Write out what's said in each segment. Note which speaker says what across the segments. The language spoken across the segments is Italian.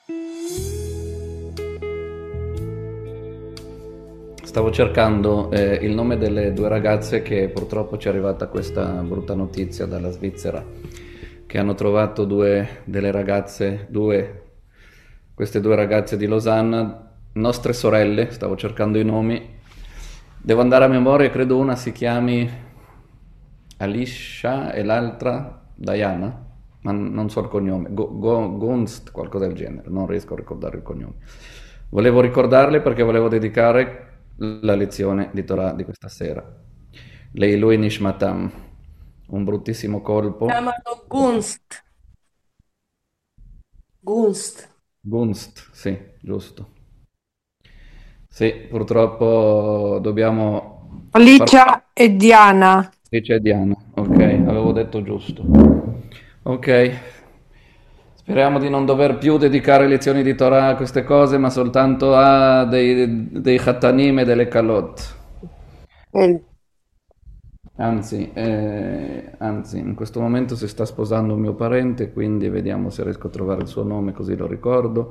Speaker 1: Stavo cercando il nome delle due ragazze che purtroppo ci è arrivata questa brutta notizia dalla Svizzera, che hanno trovato queste due ragazze di Losanna, nostre sorelle, stavo cercando i nomi. Devo andare a memoria, credo una si chiami Alicia e l'altra Diana, ma non so il cognome, Gunst, qualcosa del genere, non riesco a ricordare il cognome. Volevo ricordarle perché volevo dedicare la lezione di Torah di questa sera. Leilui Nishmatam, un bruttissimo colpo.
Speaker 2: Chiamano Gunst. Gunst.
Speaker 1: Gunst, sì, giusto. Sì, purtroppo dobbiamo far...
Speaker 2: Alicia e Diana.
Speaker 1: Dice Diana, ok, avevo detto giusto. Ok, speriamo di non dover più dedicare lezioni di Torah a queste cose, ma soltanto a dei Khattanim e delle Kalot.
Speaker 2: Eh,
Speaker 1: Anzi, in questo momento si sta sposando un mio parente, quindi vediamo se riesco a trovare il suo nome così lo ricordo.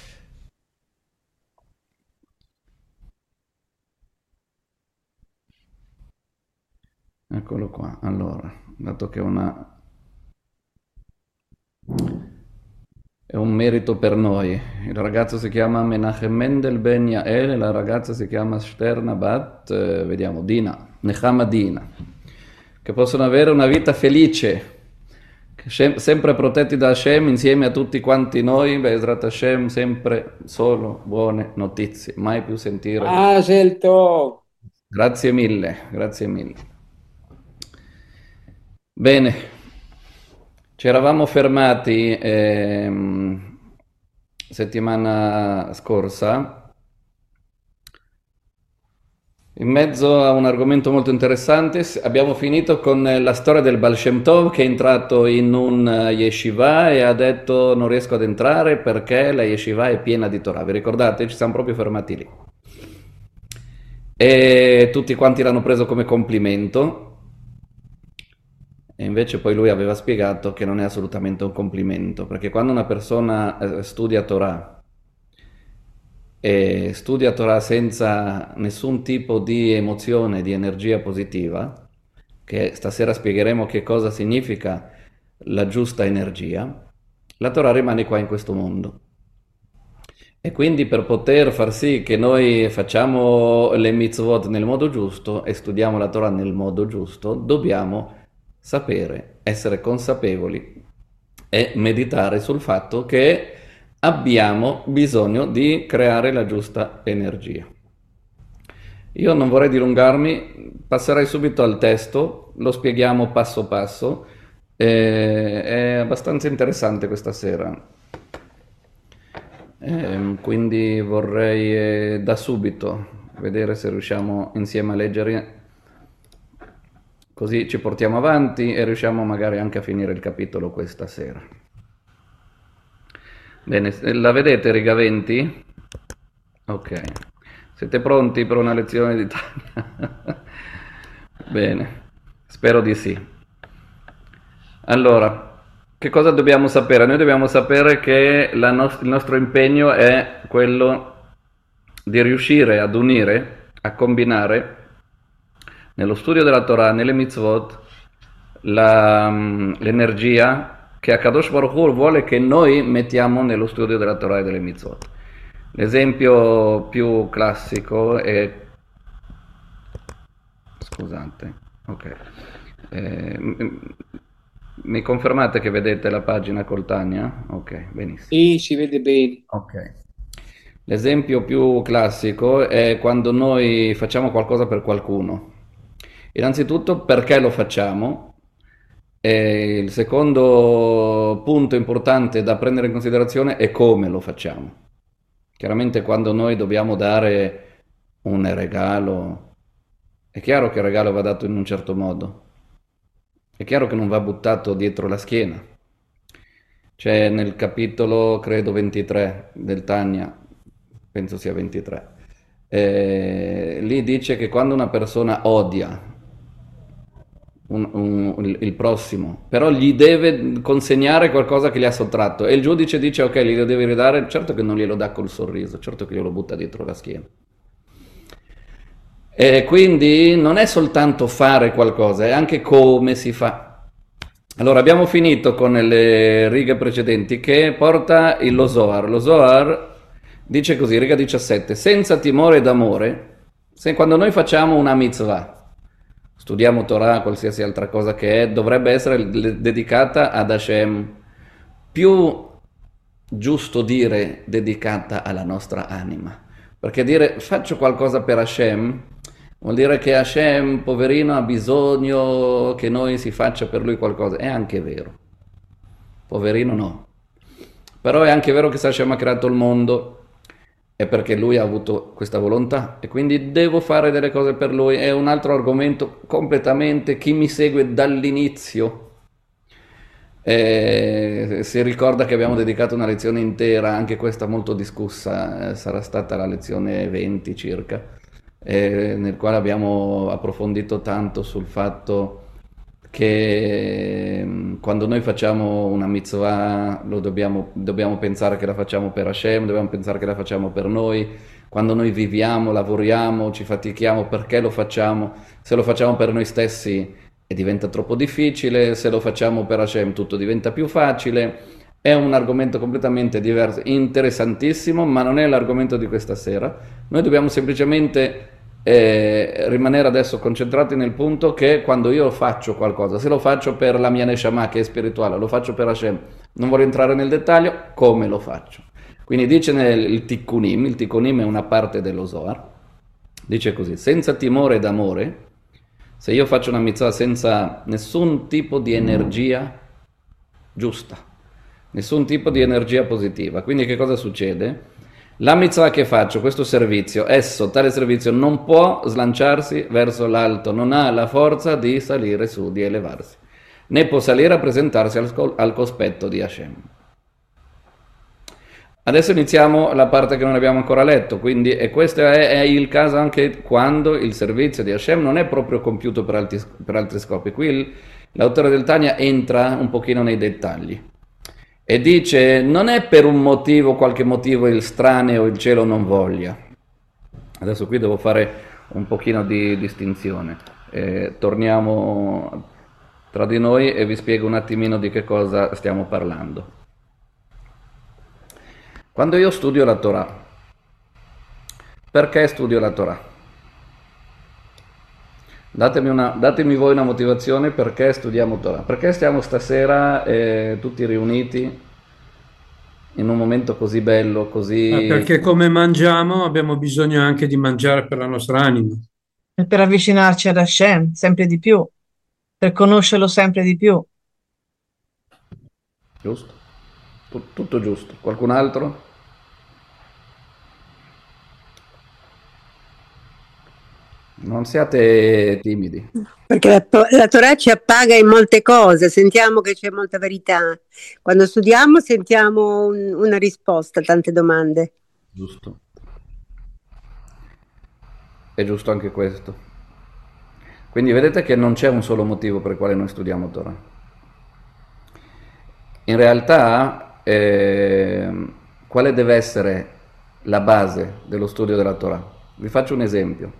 Speaker 1: Eccolo qua. Allora, dato che è un merito per noi. Il ragazzo si chiama Menachem Mendel Ben Yael e la ragazza si chiama Sterna Bat, vediamo, Dina, Nechama Dina, che possono avere una vita felice, sempre protetti da Hashem insieme a tutti quanti noi, Be'ezrat Hashem, sempre solo buone notizie, mai più sentire.
Speaker 2: Ah, scelto.
Speaker 1: Grazie mille, grazie mille. Bene, ci eravamo fermati settimana scorsa in mezzo a un argomento molto interessante. Abbiamo finito con la storia del Baal Shem Tov che è entrato in un yeshiva e ha detto non riesco ad entrare perché la yeshiva è piena di Torah. Vi ricordate? Ci siamo proprio fermati lì. E tutti quanti l'hanno preso come complimento. E invece poi lui aveva spiegato che non è assolutamente un complimento, perché quando una persona studia Torah e studia Torah senza nessun tipo di emozione, di energia positiva, che stasera spiegheremo che cosa significa la giusta energia, la Torah rimane qua in questo mondo. E quindi per poter far sì che noi facciamo le mitzvot nel modo giusto e studiamo la Torah nel modo giusto, dobbiamo sapere, essere consapevoli e meditare sul fatto che abbiamo bisogno di creare la giusta energia. Io non vorrei dilungarmi, passerei subito al testo, lo spieghiamo passo passo, è abbastanza interessante questa sera. Quindi vorrei da subito vedere se riusciamo insieme a leggere, così ci portiamo avanti e riusciamo magari anche a finire il capitolo questa sera. Bene, la vedete riga 20? Ok. Siete pronti per una lezione di Italia? Bene, spero di sì. Allora, che cosa dobbiamo sapere? Noi dobbiamo sapere che il nostro impegno è quello di riuscire ad unire, a combinare nello studio della Torah, nelle mitzvot, l'energia che Akadosh Baruch Hu vuole che noi mettiamo nello studio della Torah e delle mitzvot. L'esempio più classico è... Scusate, ok. Mi confermate che vedete la pagina col Tania? Ok, benissimo.
Speaker 2: Sì, si vede bene.
Speaker 1: Ok. L'esempio più classico è quando noi facciamo qualcosa per qualcuno. Innanzitutto perché lo facciamo e il secondo punto importante da prendere in considerazione è come lo facciamo. Chiaramente quando noi dobbiamo dare un regalo, è chiaro che il regalo va dato in un certo modo, è chiaro che non va buttato dietro la schiena. C'è nel capitolo, credo, 23 del Tanya, penso sia 23, lì dice che quando una persona odia il prossimo, però gli deve consegnare qualcosa che gli ha sottratto e il giudice dice ok, glielo devi ridare, certo che non glielo dà col sorriso, certo che glielo butta dietro la schiena. E quindi non è soltanto fare qualcosa, è anche come si fa. Allora abbiamo finito con le righe precedenti che porta lo Zohar. Lo Zohar dice così, riga 17, senza timore d'amore, quando noi facciamo una mitzvah, studiamo Torah, qualsiasi altra cosa che è, dovrebbe essere dedicata ad Hashem, più giusto dire dedicata alla nostra anima, perché dire faccio qualcosa per Hashem vuol dire che Hashem, poverino, ha bisogno che noi si faccia per lui qualcosa, è anche vero, poverino no, però è anche vero che se Hashem ha creato il mondo è perché lui ha avuto questa volontà e quindi devo fare delle cose per lui. È un altro argomento completamente, chi mi segue dall'inizio si ricorda che abbiamo dedicato una lezione intera, anche questa molto discussa, sarà stata la lezione 20 circa, nel quale abbiamo approfondito tanto sul fatto che quando noi facciamo una mitzvah dobbiamo pensare che la facciamo per Hashem, dobbiamo pensare che la facciamo per noi, quando noi viviamo, lavoriamo, ci fatichiamo, perché lo facciamo? Se lo facciamo per noi stessi e diventa troppo difficile, se lo facciamo per Hashem tutto diventa più facile. È un argomento completamente diverso, interessantissimo, ma non è l'argomento di questa sera. Noi dobbiamo semplicemente rimanere adesso concentrati nel punto che quando io faccio qualcosa, se lo faccio per la mia Neshama che è spirituale, lo faccio per Hashem, non voglio entrare nel dettaglio, come lo faccio? Quindi dice il Tikkunim è una parte dello Zohar, dice così, senza timore d'amore, se io faccio una mitzvah senza nessun tipo di energia giusta, nessun tipo di energia positiva, quindi che cosa succede? La mitzvah che faccio, questo servizio, tale servizio non può slanciarsi verso l'alto, non ha la forza di salire su, di elevarsi, né può salire a presentarsi al cospetto di Hashem. Adesso iniziamo la parte che non abbiamo ancora letto, quindi, e questo è il caso anche quando il servizio di Hashem non è proprio compiuto per altri scopi. Qui l'autore del Tanya entra un pochino nei dettagli e dice non è per un motivo, qualche motivo il straneo, il cielo non voglia. Adesso qui devo fare un pochino di distinzione. Torniamo tra di noi e vi spiego un attimino di che cosa stiamo parlando. Quando io studio la Torah, perché studio la Torah? Datemi voi una motivazione perché studiamo Torah. Perché stiamo stasera tutti riuniti in un momento così bello, così...
Speaker 3: Perché come mangiamo abbiamo bisogno anche di mangiare per la nostra anima.
Speaker 4: E per avvicinarci ad Hashem sempre di più, per conoscerlo sempre di più.
Speaker 1: Giusto? Tutto giusto. Qualcun altro? Non siate timidi.
Speaker 5: Perché la Torah ci appaga in molte cose, sentiamo che c'è molta verità. Quando studiamo sentiamo una risposta a tante domande.
Speaker 1: Giusto. È giusto anche questo. Quindi vedete che non c'è un solo motivo per il quale noi studiamo Torah. In realtà, quale deve essere la base dello studio della Torah? Vi faccio un esempio.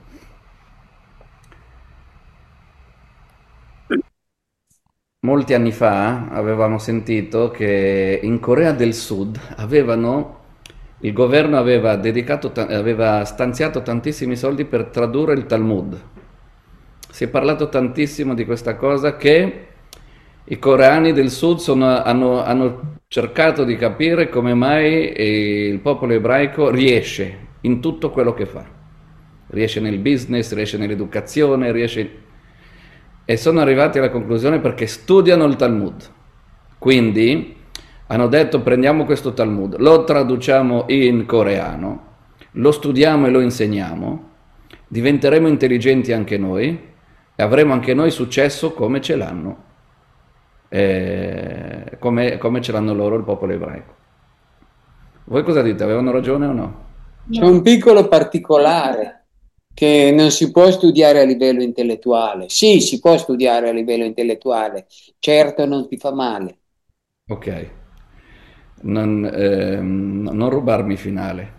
Speaker 1: Molti anni fa avevamo sentito che in Corea del Sud il governo aveva stanziato tantissimi soldi per tradurre il Talmud. Si è parlato tantissimo di questa cosa che i coreani del Sud hanno cercato di capire come mai il popolo ebraico riesce in tutto quello che fa. Riesce nel business, riesce nell'educazione, e sono arrivati alla conclusione perché studiano il Talmud. Quindi hanno detto prendiamo questo Talmud, lo traduciamo in coreano, lo studiamo e lo insegniamo, diventeremo intelligenti anche noi e avremo anche noi successo come ce l'hanno, come ce l'hanno loro il popolo ebraico. Voi cosa dite? Avevano ragione o no?
Speaker 2: C'è un piccolo particolare. che non si può studiare a livello intellettuale. Sì, si può studiare a livello intellettuale, certo non ti fa male.
Speaker 1: Ok, non rubarmi finale.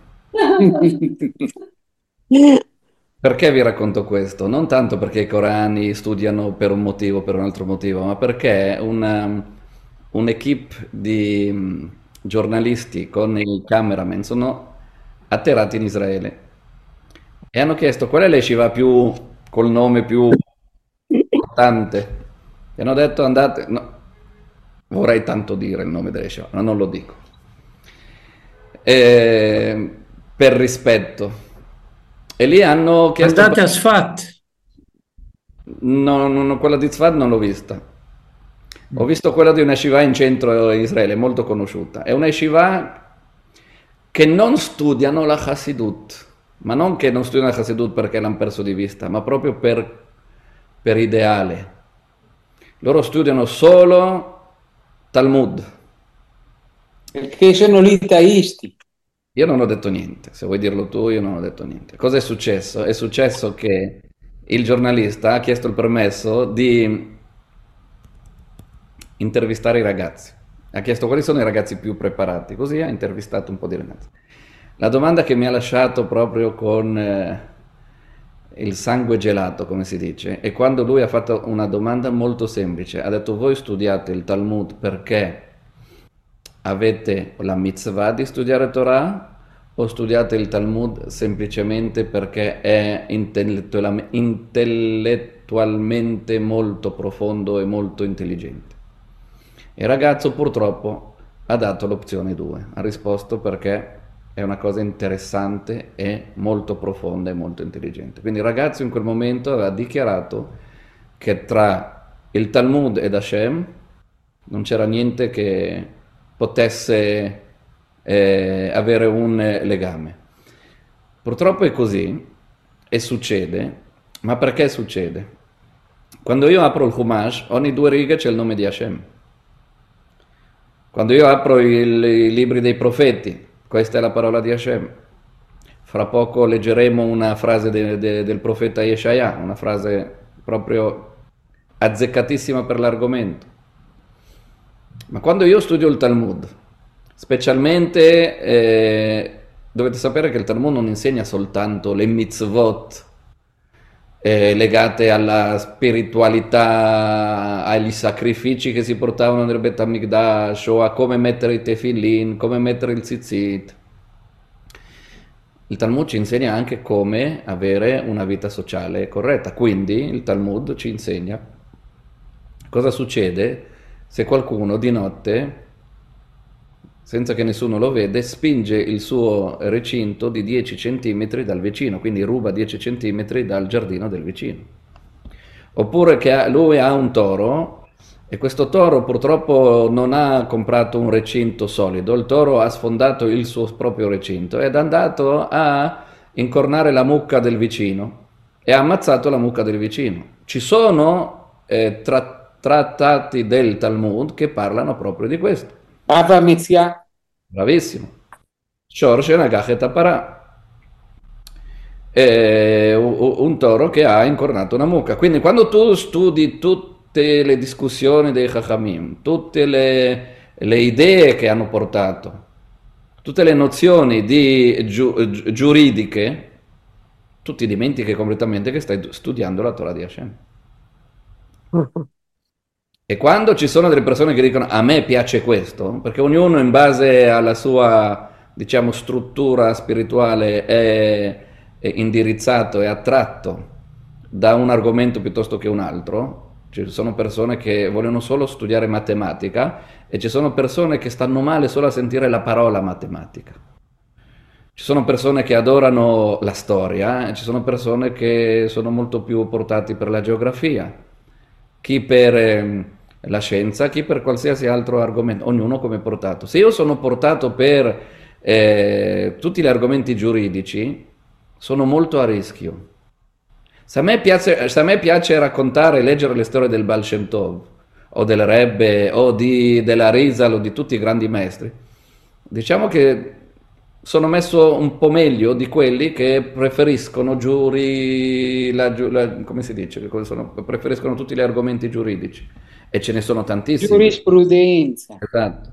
Speaker 1: Perché vi racconto questo? Non tanto perché i Corani studiano per un motivo o per un altro motivo, ma perché un'equipe di giornalisti con i cameraman sono atterrati in Israele e hanno chiesto qual è l'Eshiva più col nome più importante. E hanno detto andate, no, vorrei tanto dire il nome dell'Eshiva, ma non lo dico. Per rispetto. E lì hanno chiesto...
Speaker 3: Andate a Sfat.
Speaker 1: No, quella di Tzfad non l'ho vista. Ho visto quella di una yeshiva in centro Israele, molto conosciuta. È una yeshiva che non studiano la Hasidut, ma non che non studiano la Hasidut perché l'hanno perso di vista, ma proprio per ideale. Loro studiano solo Talmud.
Speaker 2: Perché sono litaisti.
Speaker 1: Io non ho detto niente, se vuoi dirlo tu, io non ho detto niente. Cosa è successo? È successo che il giornalista ha chiesto il permesso di intervistare i ragazzi. Ha chiesto quali sono i ragazzi più preparati, così ha intervistato un po' di ragazzi. La domanda che mi ha lasciato proprio con il sangue gelato, come si dice, è quando lui ha fatto una domanda molto semplice. Ha detto: voi studiate il Talmud perché avete la mitzvah di studiare Torah o studiate il Talmud semplicemente perché è intellettualmente molto profondo e molto intelligente? Il ragazzo purtroppo ha dato l'opzione 2, ha risposto perché è una cosa interessante e molto profonda e molto intelligente. Quindi il ragazzo in quel momento aveva dichiarato che tra il Talmud ed Hashem non c'era niente che potesse avere un legame. Purtroppo è così e succede, ma perché succede? Quando io apro il Chumash, ogni 2 righe c'è il nome di Hashem. Quando io apro i libri dei profeti, questa è la parola di Hashem. Fra poco leggeremo una frase del profeta Yeshaya, una frase proprio azzeccatissima per l'argomento. Ma quando io studio il Talmud, specialmente dovete sapere che il Talmud non insegna soltanto le mitzvot legate alla spiritualità, agli sacrifici che si portavano nel Bet HaMikdash o a come mettere i tefillin, come mettere il tzitzit. Il Talmud ci insegna anche come avere una vita sociale corretta, quindi il Talmud ci insegna cosa succede se qualcuno di notte, senza che nessuno lo vede, spinge il suo recinto di 10 centimetri dal vicino, quindi ruba 10 centimetri dal giardino del vicino. Oppure che lui ha un toro e questo toro purtroppo non ha comprato un recinto solido, il toro ha sfondato il suo proprio recinto ed è andato a incornare la mucca del vicino e ha ammazzato la mucca del vicino. Ci sono trattati del Talmud che parlano proprio di questo.
Speaker 2: Papa Mezzia.
Speaker 1: Bravissimo. Shorsh Nagachet Aparà. È un toro che ha incornato una mucca. Quindi quando tu studi tutte le discussioni dei Chachamim, tutte le idee che hanno portato, tutte le nozioni giuridiche, tu ti dimentichi completamente che stai studiando la Torah di Hashem. E quando ci sono delle persone che dicono a me piace questo, perché ognuno in base alla sua, diciamo, struttura spirituale è indirizzato e attratto da un argomento piuttosto che un altro, ci sono persone che vogliono solo studiare matematica e ci sono persone che stanno male solo a sentire la parola matematica. Ci sono persone che adorano la storia e ci sono persone che sono molto più portati per la geografia. Chi per la scienza, chi per qualsiasi altro argomento, ognuno come portato. Se io sono portato per tutti gli argomenti giuridici, sono molto a rischio. Se a me piace raccontare e leggere le storie del Baal Shem Tov, o del Rebbe, o della Rizal, o di tutti i grandi maestri, diciamo che sono messo un po' meglio di quelli che preferiscono come si dice, preferiscono tutti gli argomenti giuridici, e ce ne sono tantissimi.
Speaker 2: Giurisprudenza.
Speaker 1: Esatto.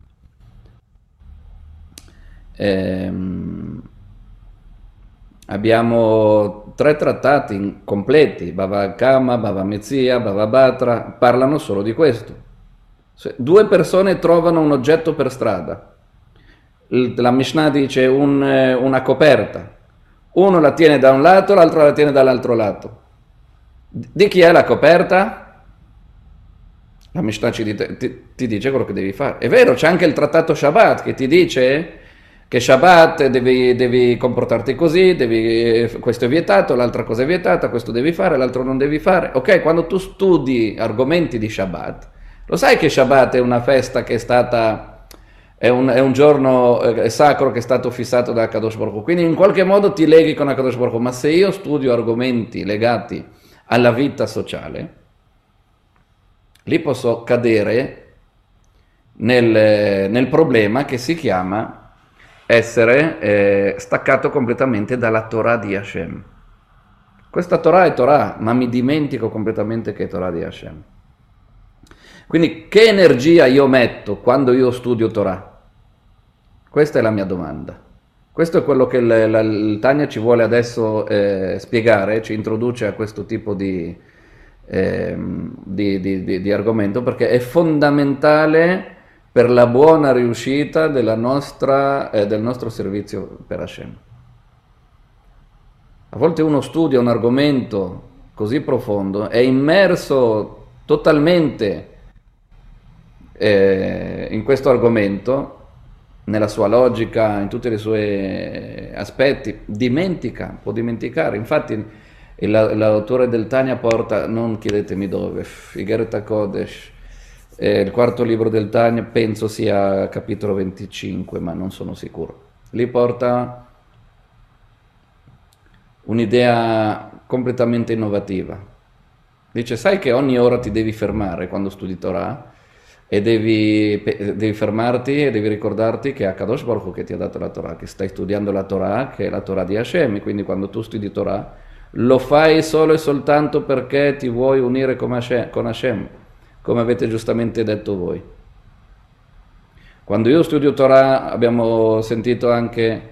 Speaker 1: Ehm, Abbiamo 3 trattati completi, Bava Kama, Bava Mezzia, Bava Batra, parlano solo di questo. Se 2 persone trovano un oggetto per strada, la Mishnah dice una coperta, uno la tiene da un lato, l'altro la tiene dall'altro lato. Di chi è la coperta? La Mishnah ti dice quello che devi fare. È vero, c'è anche il trattato Shabbat che ti dice che Shabbat devi comportarti così, questo è vietato, l'altra cosa è vietata, questo devi fare, l'altro non devi fare. Ok, quando tu studi argomenti di Shabbat, lo sai che Shabbat è una festa che è stata, è un giorno sacro che è stato fissato da Kadosh Baruch Hu. Quindi in qualche modo ti leghi con Kadosh Baruch Hu. Ma se io studio argomenti legati alla vita sociale, lì posso cadere nel problema che si chiama essere staccato completamente dalla Torah di Hashem. Questa Torah è Torah, ma mi dimentico completamente che è Torah di Hashem. Quindi che energia io metto quando io studio Torah? Questa è la mia domanda. Questo è quello che il Tanya ci vuole adesso spiegare, ci introduce a questo tipo di argomento, perché è fondamentale per la buona riuscita del nostro servizio per Hashem. A volte uno studia un argomento così profondo, è immerso totalmente in questo argomento, nella sua logica, in tutti i suoi aspetti, può dimenticare. Infatti l'autore del Tanya porta, non chiedetemi dove, Igeret HaKodesh, il 4° libro del Tanya, penso sia capitolo 25, ma non sono sicuro. Lì porta un'idea completamente innovativa. Dice, sai che ogni ora ti devi fermare quando studi Torah, e devi fermarti e devi ricordarti che è Kadosh Baruch Hu che ti ha dato la Torah, che stai studiando la Torah, che è la Torah di Hashem, e quindi quando tu studi Torah lo fai solo e soltanto perché ti vuoi unire con Hashem, come avete giustamente detto voi. Quando io studio Torah, abbiamo sentito anche,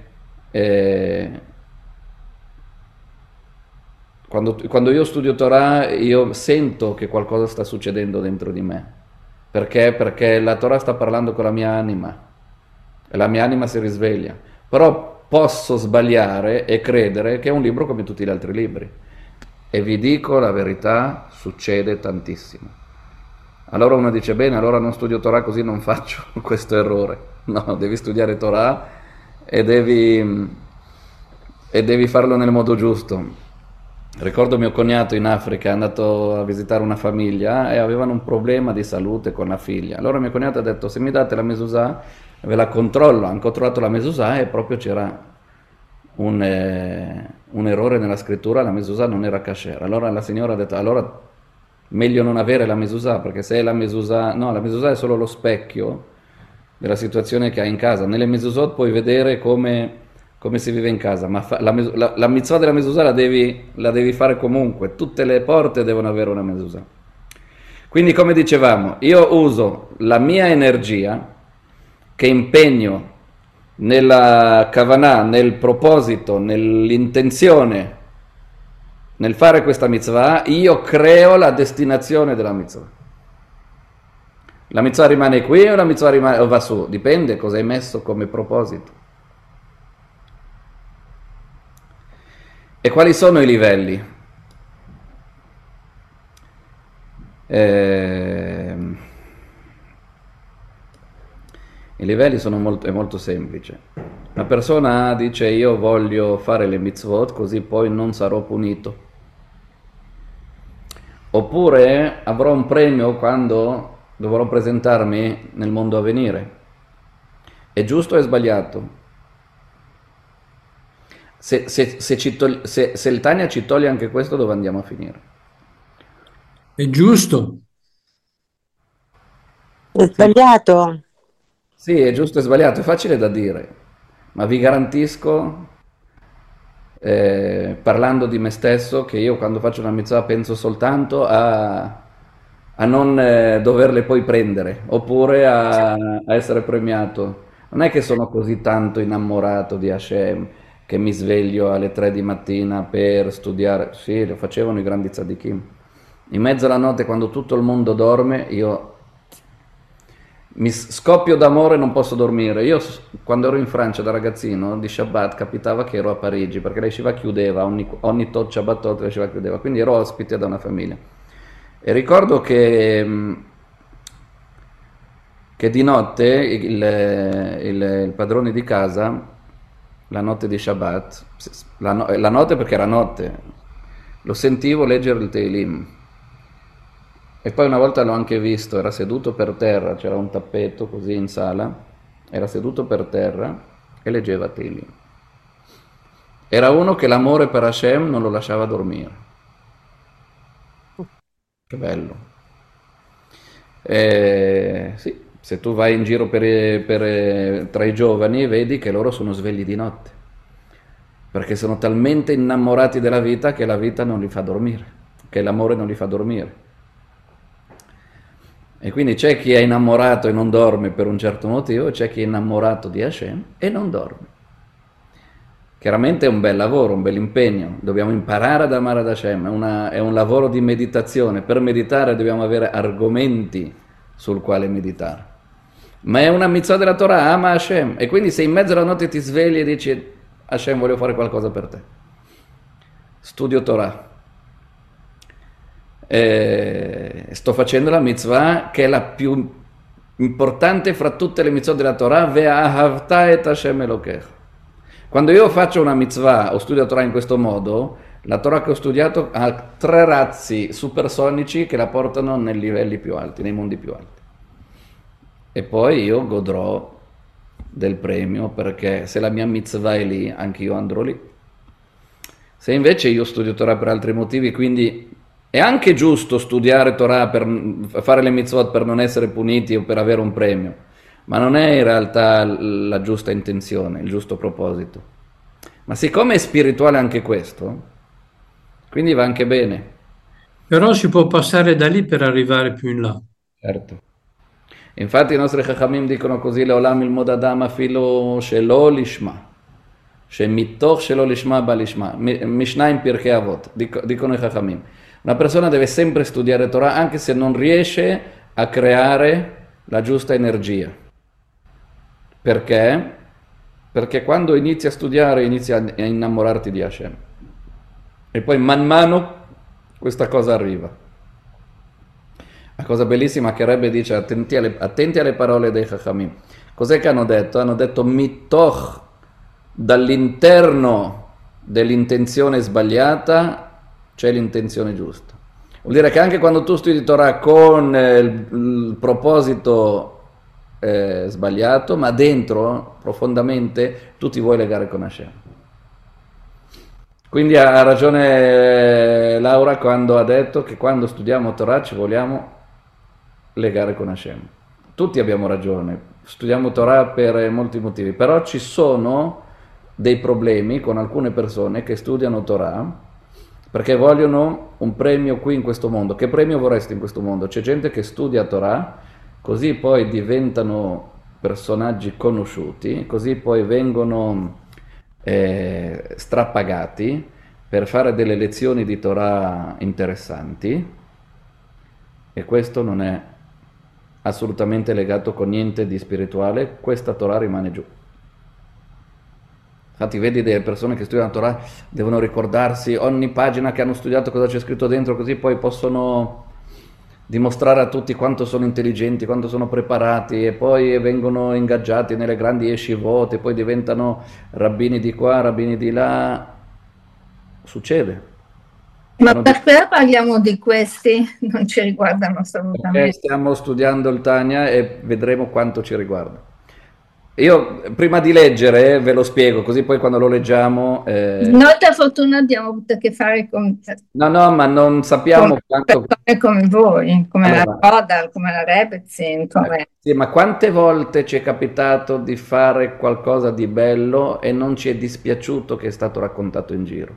Speaker 1: quando io studio Torah, io sento che qualcosa sta succedendo dentro di me. Perché? Perché la Torah sta parlando con la mia anima, e la mia anima si risveglia. Però posso sbagliare e credere che è un libro come tutti gli altri libri. E vi dico la verità, succede tantissimo. Allora uno dice, bene, allora non studio Torah così non faccio questo errore. No, devi studiare Torah e devi farlo nel modo giusto. Ricordo mio cognato in Africa, è andato a visitare una famiglia e avevano un problema di salute con la figlia. Allora mio cognato ha detto, se mi date la Mezuzah, ve la controllo. Hanno controllato la Mezuzah e proprio c'era un errore nella scrittura, la Mezuzah non era kasher. Allora la signora ha detto, allora meglio non avere la Mezuzah, perché se è la Mezuzah, no, la Mezuzah è solo lo specchio della situazione che hai in casa. Nelle Mezuzot puoi vedere come si vive in casa, ma la mitzvah della Mezuzah la devi fare comunque. Tutte le porte devono avere una Mezuzah. Quindi, come dicevamo, io uso la mia energia che impegno nella kavanah, nel proposito, nell'intenzione, nel fare questa mitzvah, io creo la destinazione della mitzvah. La mitzvah rimane qui o la mitzvah va su? Dipende cosa hai messo come proposito. E quali sono i livelli? I livelli è molto semplice. Una persona dice io voglio fare le mitzvot così poi non sarò punito. Oppure avrò un premio quando dovrò presentarmi nel mondo a venire. È giusto o è sbagliato? Se il Tanya ci toglie anche questo, dove andiamo a finire?
Speaker 3: È giusto.
Speaker 5: È sbagliato.
Speaker 1: Sì, è giusto e sbagliato, è facile da dire, ma vi garantisco, parlando di me stesso, che io quando faccio una mitzvah penso soltanto a non doverle poi prendere, oppure a essere premiato. Non è che sono così tanto innamorato di Hashem che mi sveglio alle 3 di mattina per studiare. Sì, lo facevano i grandi tzaddikim. In mezzo alla notte, quando tutto il mondo dorme, io mi scoppio d'amore e non posso dormire. Io quando ero in Francia da ragazzino, di Shabbat, capitava che ero a Parigi, perché la yeshiva chiudeva, ogni tot Shabbatot la yeshiva chiudeva, quindi ero ospite da una famiglia. E ricordo che di notte il padrone di casa, la notte di Shabbat, la notte perché era notte, lo sentivo leggere il Teilim. E poi una volta l'ho anche visto, era seduto per terra, c'era un tappeto così in sala, era seduto per terra e leggeva Teilim. Era uno che l'amore per Hashem non lo lasciava dormire. Che bello. Sì, se tu vai in giro tra i giovani vedi che loro sono svegli di notte, perché sono talmente innamorati della vita che la vita non li fa dormire, che l'amore non li fa dormire. E quindi c'è chi è innamorato e non dorme per un certo motivo, c'è chi è innamorato di Hashem e non dorme. Chiaramente è un bel lavoro, un bel impegno, dobbiamo imparare ad amare ad Hashem, è un lavoro di meditazione. Per meditare dobbiamo avere argomenti sul quale meditare. Ma è una mitzvah della Torah, ama Hashem. E quindi se in mezzo alla notte ti svegli e dici Hashem, voglio fare qualcosa per te, studio Torah, sto facendo la mitzvah che è la più importante fra tutte le mitzvah della Torah, ve'ahavta et Hashem Elokecha. Quando io faccio una mitzvah o studio Torah in questo modo, la Torah che ho studiato ha 3 razzi supersonici che la portano nei livelli più alti, nei mondi più alti. E poi io godrò del premio, perché se la mia mitzvah è lì, anche io andrò lì. Se invece io studio Torah per altri motivi, quindi è anche giusto studiare Torah per fare le mitzvot per non essere puniti o per avere un premio, ma non è in realtà la giusta intenzione, il giusto proposito. Ma siccome è spirituale anche questo, quindi va anche bene.
Speaker 3: Però si può passare da lì per arrivare più in là.
Speaker 1: Certo. Infatti i nostri Chachamim dicono così: Leolam ilmod adam afilo shelo lishma, shemitoch shelo lishma ba lishma. Mishnah in Pirkei Avot, dicono i Chachamim. Una persona deve sempre studiare Torah anche se non riesce a creare la giusta energia. Perché? Perché quando inizi a studiare inizi a innamorarti di Hashem. E poi man mano questa cosa arriva. La cosa bellissima che Rebbe dice, attenti alle parole dei Chachamim. Cos'è che hanno detto? Hanno detto mitoch, dall'interno dell'intenzione sbagliata c'è l'intenzione giusta. Vuol dire che anche quando tu studi Torah con il proposito sbagliato, ma dentro, profondamente, tu ti vuoi legare con Hashem. Quindi ha ragione Laura quando ha detto che quando studiamo Torah ci vogliamo legare con Hashem. Tutti abbiamo ragione, studiamo Torah per molti motivi, però ci sono dei problemi con alcune persone che studiano Torah perché vogliono un premio qui in questo mondo. Che premio vorresti in questo mondo? C'è gente che studia Torah, così poi diventano personaggi conosciuti, così poi vengono strapagati per fare delle lezioni di Torah interessanti, e questo non è assolutamente legato con niente di spirituale. Questa Torah rimane giù. Infatti vedi delle persone che studiano Torah, devono ricordarsi ogni pagina che hanno studiato cosa c'è scritto dentro, così poi possono dimostrare a tutti quanto sono intelligenti, quanto sono preparati, e poi vengono ingaggiati nelle grandi yeshivot e poi diventano rabbini di qua, rabbini di là. Succede.
Speaker 6: Ma perché parliamo di questi? Non ci riguardano assolutamente.
Speaker 1: Perché stiamo studiando il Tanya e vedremo quanto ci riguarda. Io prima di leggere ve lo spiego, così poi quando lo leggiamo...
Speaker 6: Noi per fortuna abbiamo avuto a che fare con
Speaker 1: No, ma non sappiamo quanto...
Speaker 6: persone come voi, come la
Speaker 1: Allora,
Speaker 6: Rodal, come la Rebezin, come...
Speaker 1: sì, ma quante volte ci è capitato di fare qualcosa di bello e non ci è dispiaciuto che è stato raccontato in giro?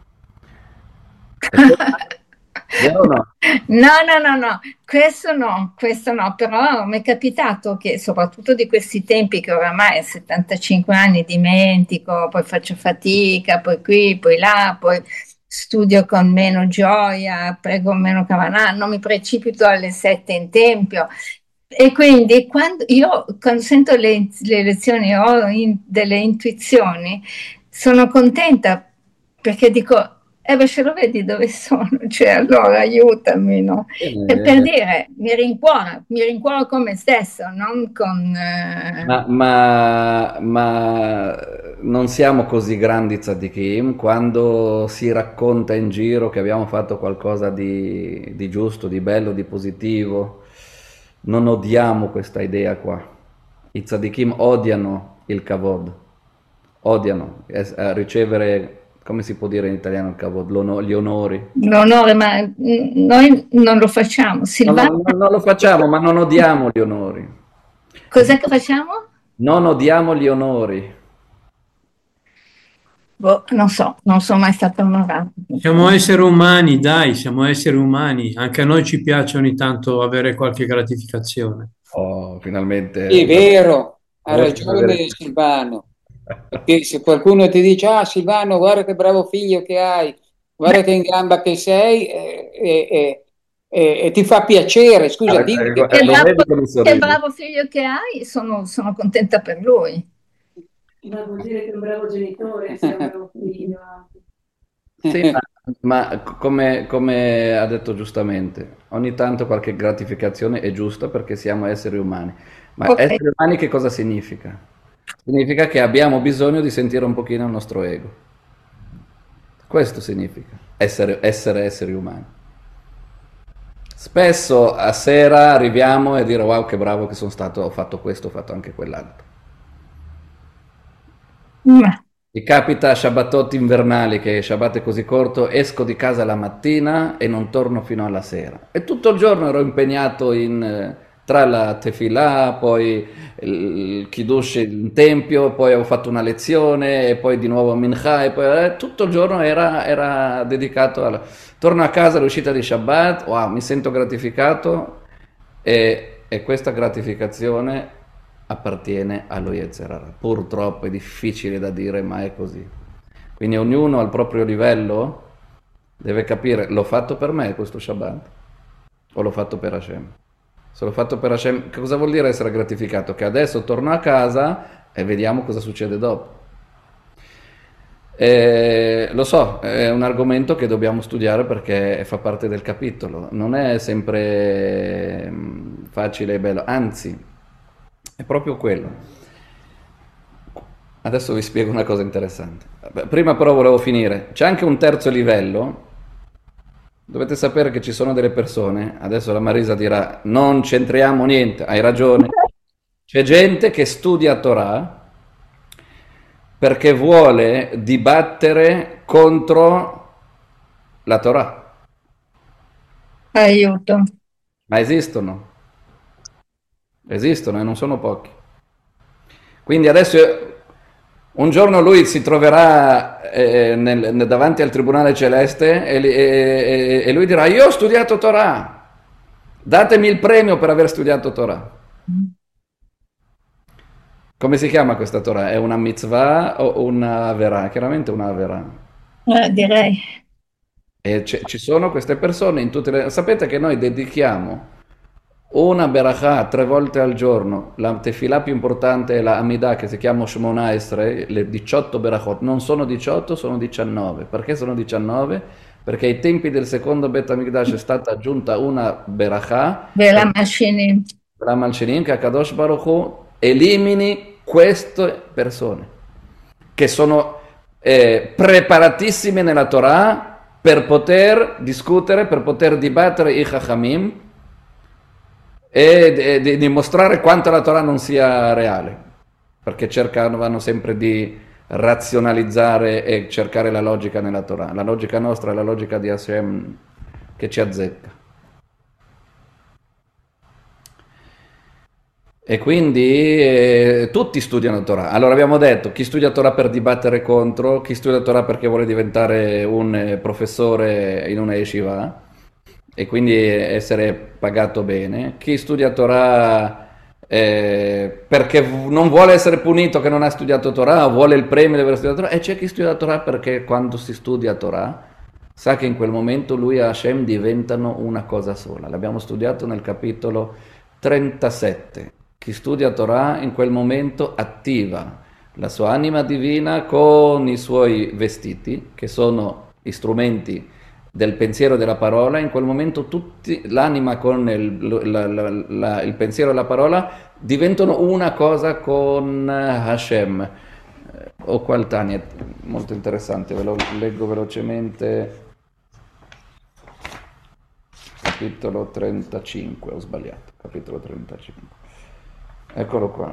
Speaker 1: Vero o no?
Speaker 6: No, questo no, però mi è capitato che soprattutto di questi tempi che oramai a 75 anni dimentico, poi faccio fatica, poi qui, poi là, poi studio con meno gioia, prego meno Kavanah, non mi precipito alle 7 in tempio. E quindi quando sento le lezioni ho delle intuizioni, sono contenta perché dico, beh, se lo vedi dove sono, cioè allora aiutami, no? E per dire, mi rincuoro con me stesso, non con...
Speaker 1: Ma non siamo così grandi tzaddikim quando si racconta in giro che abbiamo fatto qualcosa di giusto, di bello, di positivo. Non odiamo questa idea qua. I tzaddikim odiano il kavod, odiano ricevere, come si può dire in italiano il kavod, gli onori.
Speaker 6: L'onore, ma noi non lo facciamo. Silvano,
Speaker 1: Non lo facciamo, ma non odiamo gli onori.
Speaker 6: cos'è che facciamo?
Speaker 1: Non odiamo gli onori.
Speaker 6: Boh, non sono mai stata onorata.
Speaker 3: Siamo esseri umani, dai, siamo esseri umani. Anche a noi ci piace ogni tanto avere qualche gratificazione.
Speaker 1: Oh, finalmente.
Speaker 2: È vero, ha ragione Silvano. Perché se qualcuno ti dice, ah Silvano, guarda che bravo figlio che hai, guarda che in gamba che sei, e ti fa piacere, scusa, dimmi che
Speaker 6: Che bravo figlio che hai, sono contenta per lui.
Speaker 7: Ma vuol dire che è un bravo genitore, se è un bravo figlio.
Speaker 1: Sì, ma come ha detto giustamente, ogni tanto qualche gratificazione è giusta perché siamo esseri umani. Ma
Speaker 6: Ok.
Speaker 1: esseri umani che cosa significa? Significa che abbiamo bisogno di sentire un pochino il nostro ego. Questo significa essere esseri umani. Spesso a sera arriviamo e dire wow che bravo che sono stato, ho fatto questo, ho fatto anche quell'altro.
Speaker 6: Ma
Speaker 1: Mi capita a Shabbatot invernali che Shabbat è così corto, esco di casa la mattina e non torno fino alla sera. E tutto il giorno ero impegnato tra la tefillah, poi il kiddush in tempio, poi ho fatto una lezione e poi di nuovo mincha e poi tutto il giorno era dedicato alla... Torno a casa all'uscita di Shabbat, wow, mi sento gratificato e questa gratificazione appartiene allo Yetzer Hara. Purtroppo è difficile da dire, ma è così. Quindi ognuno al proprio livello deve capire, l'ho fatto per me questo Shabbat o l'ho fatto per Hashem? Se l'ho fatto per Hashem, che cosa vuol dire essere gratificato? Che adesso torno a casa e vediamo cosa succede dopo. Lo so, è un argomento che dobbiamo studiare perché fa parte del capitolo. Non è sempre facile e bello, anzi, è proprio quello. Adesso vi spiego una cosa interessante. Prima però volevo finire. C'è anche un terzo livello. Dovete sapere che ci sono delle persone, adesso la Marisa dirà non c'entriamo niente, hai ragione. C'è gente che studia Torah perché vuole dibattere contro la Torah.
Speaker 6: aiuto.
Speaker 1: Ma esistono e non sono pochi. Quindi adesso un giorno lui si troverà davanti al Tribunale Celeste e lui dirà io ho studiato Torah, datemi il premio per aver studiato Torah. Come si chiama questa Torah? È una mitzvah o una verà? Chiaramente una verà.
Speaker 6: Direi.
Speaker 1: E ci sono queste persone in tutte le... Sapete che noi dedichiamo una berachà 3 volte al giorno, la tefillah più importante è la Amidah che si chiama Shmona Esrei, le 18 berachot, non sono 18, sono 19. Perché sono 19? Perché ai tempi del secondo Bet HaMikdash è stata aggiunta una berachà,
Speaker 6: Bella Mashinim.
Speaker 1: la Malshinim, che Akadosh Baruch Hu elimini queste persone che sono preparatissime nella Torah per poter discutere, per poter dibattere i Chachamim e dimostrare quanto la Torah non sia reale. perché vanno sempre di razionalizzare e cercare la logica nella Torah. La logica nostra è la logica di Hashem che ci azzecca. E quindi tutti studiano Torah. Allora abbiamo detto chi studia Torah per dibattere contro, chi studia Torah perché vuole diventare un professore in una yeshiva e quindi essere pagato bene, chi studia Torah perché non vuole essere punito che non ha studiato Torah o vuole il premio di aver studiato Torah, e c'è chi studia Torah perché quando si studia Torah sa che in quel momento lui e Hashem diventano una cosa sola. L'abbiamo studiato nel capitolo 37. Chi studia Torah in quel momento attiva la sua anima divina con i suoi vestiti, che sono gli strumenti del pensiero e della parola. In quel momento l'anima con il pensiero e la parola diventano una cosa con Hashem. Ho qua il Tanya, molto interessante, ve lo leggo velocemente. Capitolo 35, ho sbagliato, capitolo 35. Eccolo qua.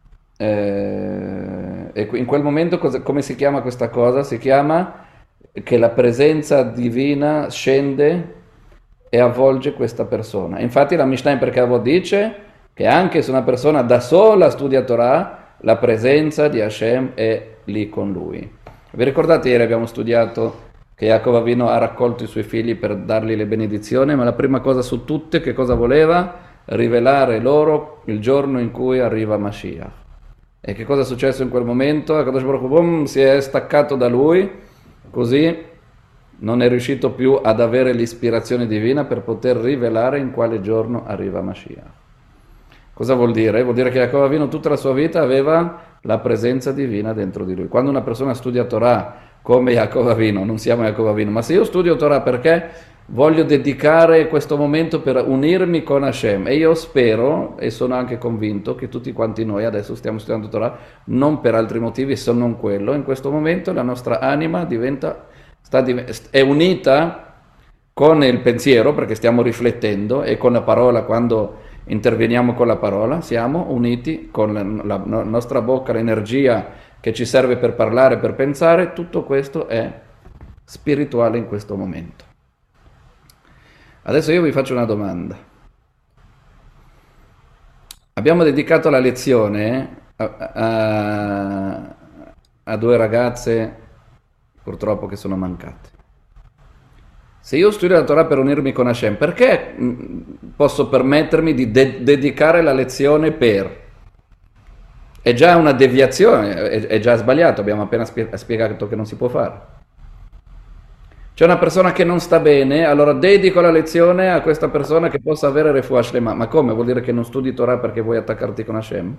Speaker 1: E in quel momento come si chiama questa cosa? Si chiama che la presenza divina scende e avvolge questa persona. Infatti la Mishnah in Pirkei Avot dice che anche se una persona da sola studia Torah, la presenza di Hashem è lì con lui. Vi ricordate ieri abbiamo studiato che Yaakov Avinu ha raccolto i suoi figli per dargli le benedizioni, ma la prima cosa su tutte che cosa voleva? Rivelare loro il giorno in cui arriva Mashiach. E che cosa è successo in quel momento? Akadosh Baruch Hu si è staccato da lui, così non è riuscito più ad avere l'ispirazione divina per poter rivelare in quale giorno arriva Mashiach. Cosa vuol dire? Vuol dire che Yaakov Avinu tutta la sua vita aveva la presenza divina dentro di lui. Quando una persona studia Torah come Yaakov Avinu, non siamo Yaakov Avinu, ma se io studio Torah perché voglio dedicare questo momento per unirmi con Hashem, e io spero e sono anche convinto che tutti quanti noi adesso stiamo studiando Torah non per altri motivi se non quello, in questo momento la nostra anima è unita con il pensiero perché stiamo riflettendo, e con la parola, quando interveniamo con la parola siamo uniti con la nostra bocca, l'energia che ci serve per parlare, per pensare. Tutto questo è spirituale in questo momento. Adesso io vi faccio una domanda. Abbiamo dedicato la lezione a due ragazze purtroppo che sono mancate. Se io studio la Torah per unirmi con Hashem, perché posso permettermi di dedicare la lezione per? È già una deviazione, è già sbagliato, abbiamo appena spiegato che non si può fare. C'è una persona che non sta bene, allora dedico la lezione a questa persona che possa avere refuah shlema. Ma come? Vuol dire che non studi Torah perché vuoi attaccarti con Hashem?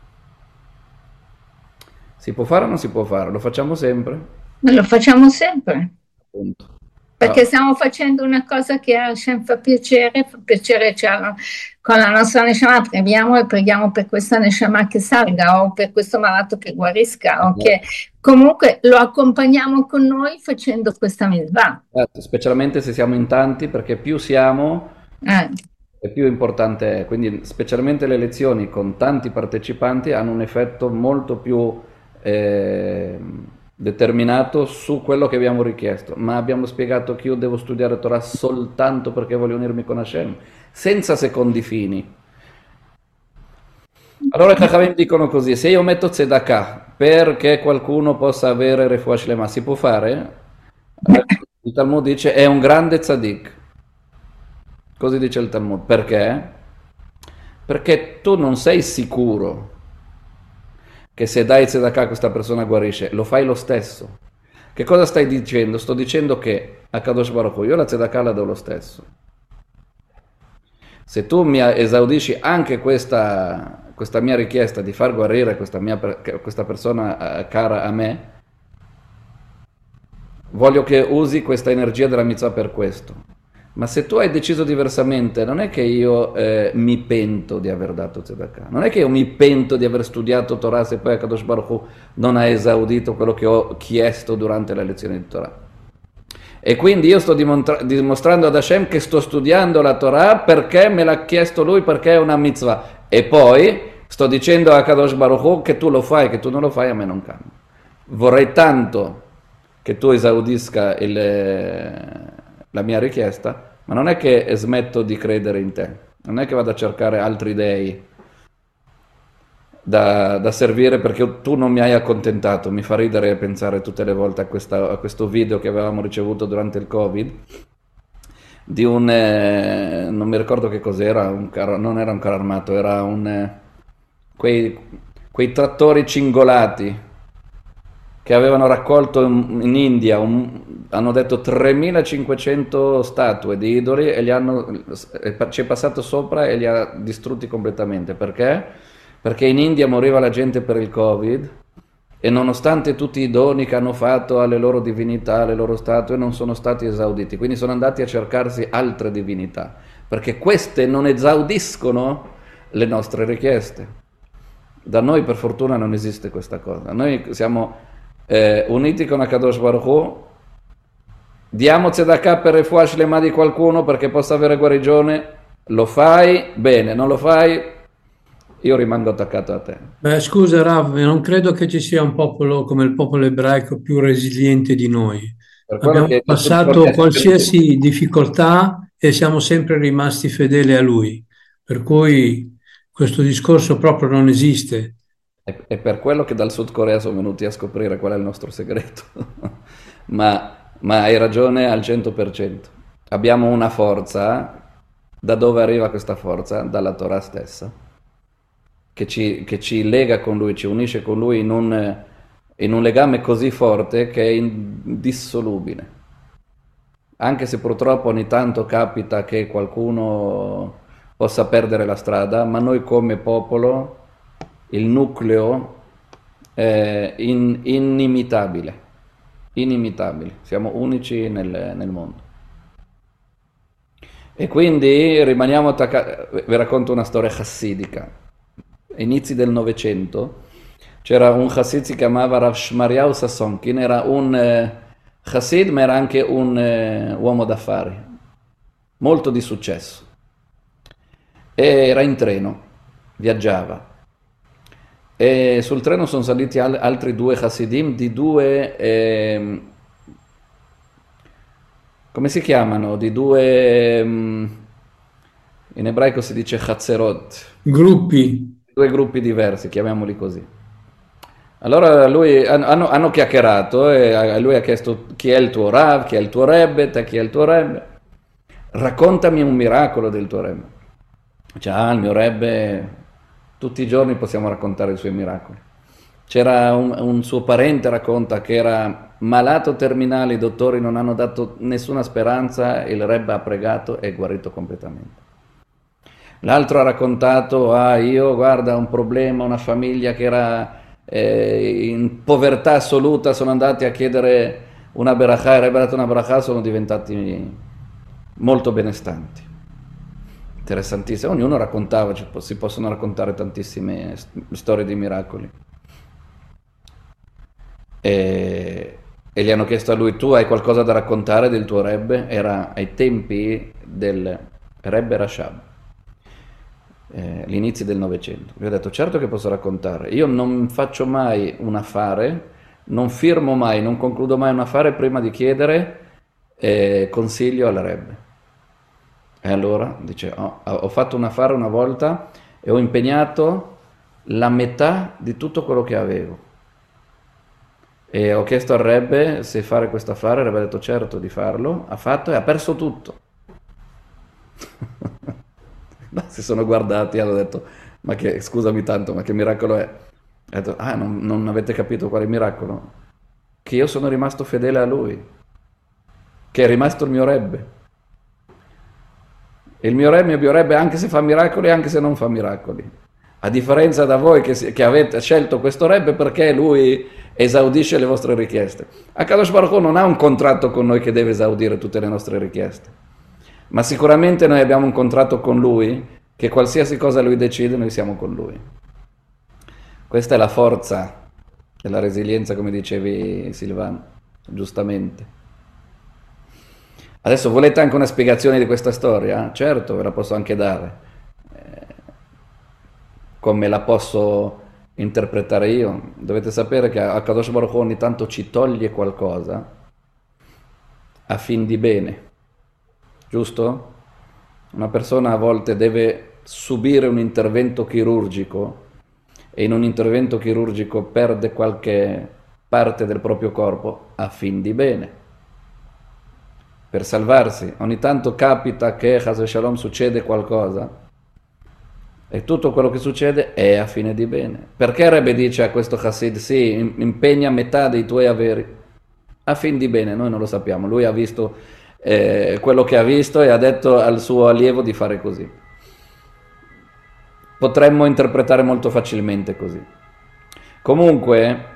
Speaker 1: Si può fare o non si può fare? Lo facciamo sempre?
Speaker 6: Lo facciamo sempre.
Speaker 1: Appunto.
Speaker 6: Perché stiamo facendo una cosa che a Hashem fa piacere con la nostra Neshama, preghiamo per questa Neshama che salga, o per questo malato che guarisca, o che comunque lo accompagniamo con noi facendo questa mitzvah.
Speaker 1: Specialmente se siamo in tanti, perché più siamo e più importante è. Quindi specialmente le lezioni con tanti partecipanti hanno un effetto molto più determinato su quello che abbiamo richiesto. Ma abbiamo spiegato che io devo studiare Torah soltanto perché voglio unirmi con Hashem, senza secondi fini. Allora i Chachamim dicono così: se io metto tzedakah perché qualcuno possa avere refuah shlema, si può fare? Il Talmud dice è un grande tzaddik. Così dice il Talmud. Perché? Perché tu non sei sicuro che se dai tzedakah questa persona guarisce, lo fai lo stesso. Che cosa stai dicendo? Sto dicendo che a Kadosh Baruch Hu io la tzedakah la do lo stesso. Se tu mi esaudisci anche questa mia richiesta di far guarire questa persona cara a me, voglio che usi questa energia della mitzvah per questo. Ma se tu hai deciso diversamente, non è che io mi pento di aver dato tzedakah, non è che io mi pento di aver studiato Torah se poi Kadosh Baruch Hu non ha esaudito quello che ho chiesto durante la lezione di Torah. E quindi io sto dimostrando ad Hashem che sto studiando la Torah perché me l'ha chiesto lui, perché è una mitzvah. E poi sto dicendo a Kadosh Baruch Hu che tu lo fai, che tu non lo fai, a me non cambia. Vorrei tanto che tu esaudisca la mia richiesta, ma non è che smetto di credere in te, non è che vado a cercare altri dei da servire perché tu non mi hai accontentato. Mi fa ridere pensare tutte le volte a questo video che avevamo ricevuto durante il Covid di non mi ricordo che cos'era, non era un carro armato, era quei trattori cingolati che avevano raccolto in India, hanno detto 3500 statue di idoli e ci è passato sopra e li ha distrutti completamente. Perché? Perché in India moriva la gente per il Covid e nonostante tutti i doni che hanno fatto alle loro divinità, alle loro statue, non sono stati esauditi. Quindi sono andati a cercarsi altre divinità, perché queste non esaudiscono le nostre richieste. Da noi per fortuna non esiste questa cosa. Noi siamo uniti con Akadosh Baruch Hu, diamo tzedakah per refuah shlema di qualcuno perché possa avere guarigione, lo fai, bene, non lo fai, io rimango attaccato a te.
Speaker 3: Scusa Rav, non credo che ci sia un popolo come il popolo ebraico più resiliente di noi. Abbiamo passato qualsiasi difficoltà e siamo sempre rimasti fedeli a lui, per cui questo discorso proprio non esiste.
Speaker 1: È per quello che dal Sud Corea sono venuti a scoprire qual è il nostro segreto. ma hai ragione al 100%. Abbiamo una forza. Da dove arriva questa forza? Dalla Torah stessa, che ci lega con lui, ci unisce con lui in un legame così forte che è indissolubile. Anche se purtroppo ogni tanto capita che qualcuno possa perdere la strada, ma noi come popolo, il nucleo è inimitabile, siamo unici nel mondo. E quindi rimaniamo attaccati. Vi racconto una storia chassidica. Inizi del Novecento c'era un chassid, si chiamava Rav Shmariau Sassonkin, era un chassid ma era anche un uomo d'affari, molto di successo. E era in treno, viaggiava. E sul treno sono saliti altri due chassidim di due, come si chiamano? Di due, in ebraico si dice chatzerot.
Speaker 3: Gruppi.
Speaker 1: Due gruppi diversi, chiamiamoli così. Allora hanno chiacchierato e lui ha chiesto chi è il tuo Rav, chi è il tuo Rebbe, te chi è il tuo Rebbe. Raccontami un miracolo del tuo Rebbe. Dice, il mio Rebbe... Tutti i giorni possiamo raccontare i suoi miracoli. C'era un suo parente, racconta, che era malato terminale, i dottori non hanno dato nessuna speranza, il Rebbe ha pregato e è guarito completamente. L'altro ha raccontato, io guarda un problema, una famiglia che era in povertà assoluta, sono andati a chiedere una berachà, il Rebbe ha dato una berachà, sono diventati molto benestanti. Interessantissimo, ognuno raccontava, si possono raccontare tantissime storie di miracoli. E gli hanno chiesto a lui, tu hai qualcosa da raccontare del tuo Rebbe? Era ai tempi del Rebbe Rashab, l'inizio del Novecento. Lui ha detto, certo che posso raccontare, io non faccio mai un affare, non firmo mai, non concludo mai un affare prima di chiedere consiglio al Rebbe. E allora dice, ho fatto un affare una volta e ho impegnato la metà di tutto quello che avevo. E ho chiesto al Rebbe se fare questo affare, il Rebbe ha detto certo di farlo, ha fatto e ha perso tutto. Si sono guardati e hanno detto, scusami tanto, ma che miracolo è? Ha detto, non avete capito quale miracolo? Che io sono rimasto fedele a lui, che è rimasto il mio Rebbe. Il mio Rebbe anche se fa miracoli, anche se non fa miracoli. A differenza da voi che avete scelto questo Rebbe perché lui esaudisce le vostre richieste. Akadosh Baruch Hu non ha un contratto con noi che deve esaudire tutte le nostre richieste. Ma sicuramente noi abbiamo un contratto con lui che qualsiasi cosa lui decide noi siamo con lui. Questa è la forza e la resilienza, come dicevi Silvano, giustamente. Adesso volete anche una spiegazione di questa storia? Certo, ve la posso anche dare. come la posso interpretare io. Dovete sapere che Akadosh Baruch Hu ogni tanto ci toglie qualcosa a fin di bene, giusto? Una persona a volte deve subire un intervento chirurgico e in un intervento chirurgico perde qualche parte del proprio corpo a fin di bene, per salvarsi. Ogni tanto capita che Chas Shalom succede qualcosa e tutto quello che succede è a fine di bene. Perché Rebbe dice a questo Chassid, sì, impegna metà dei tuoi averi a fin di bene? Noi non lo sappiamo, lui ha visto quello che ha visto e ha detto al suo allievo di fare così. Potremmo interpretare molto facilmente così. Comunque,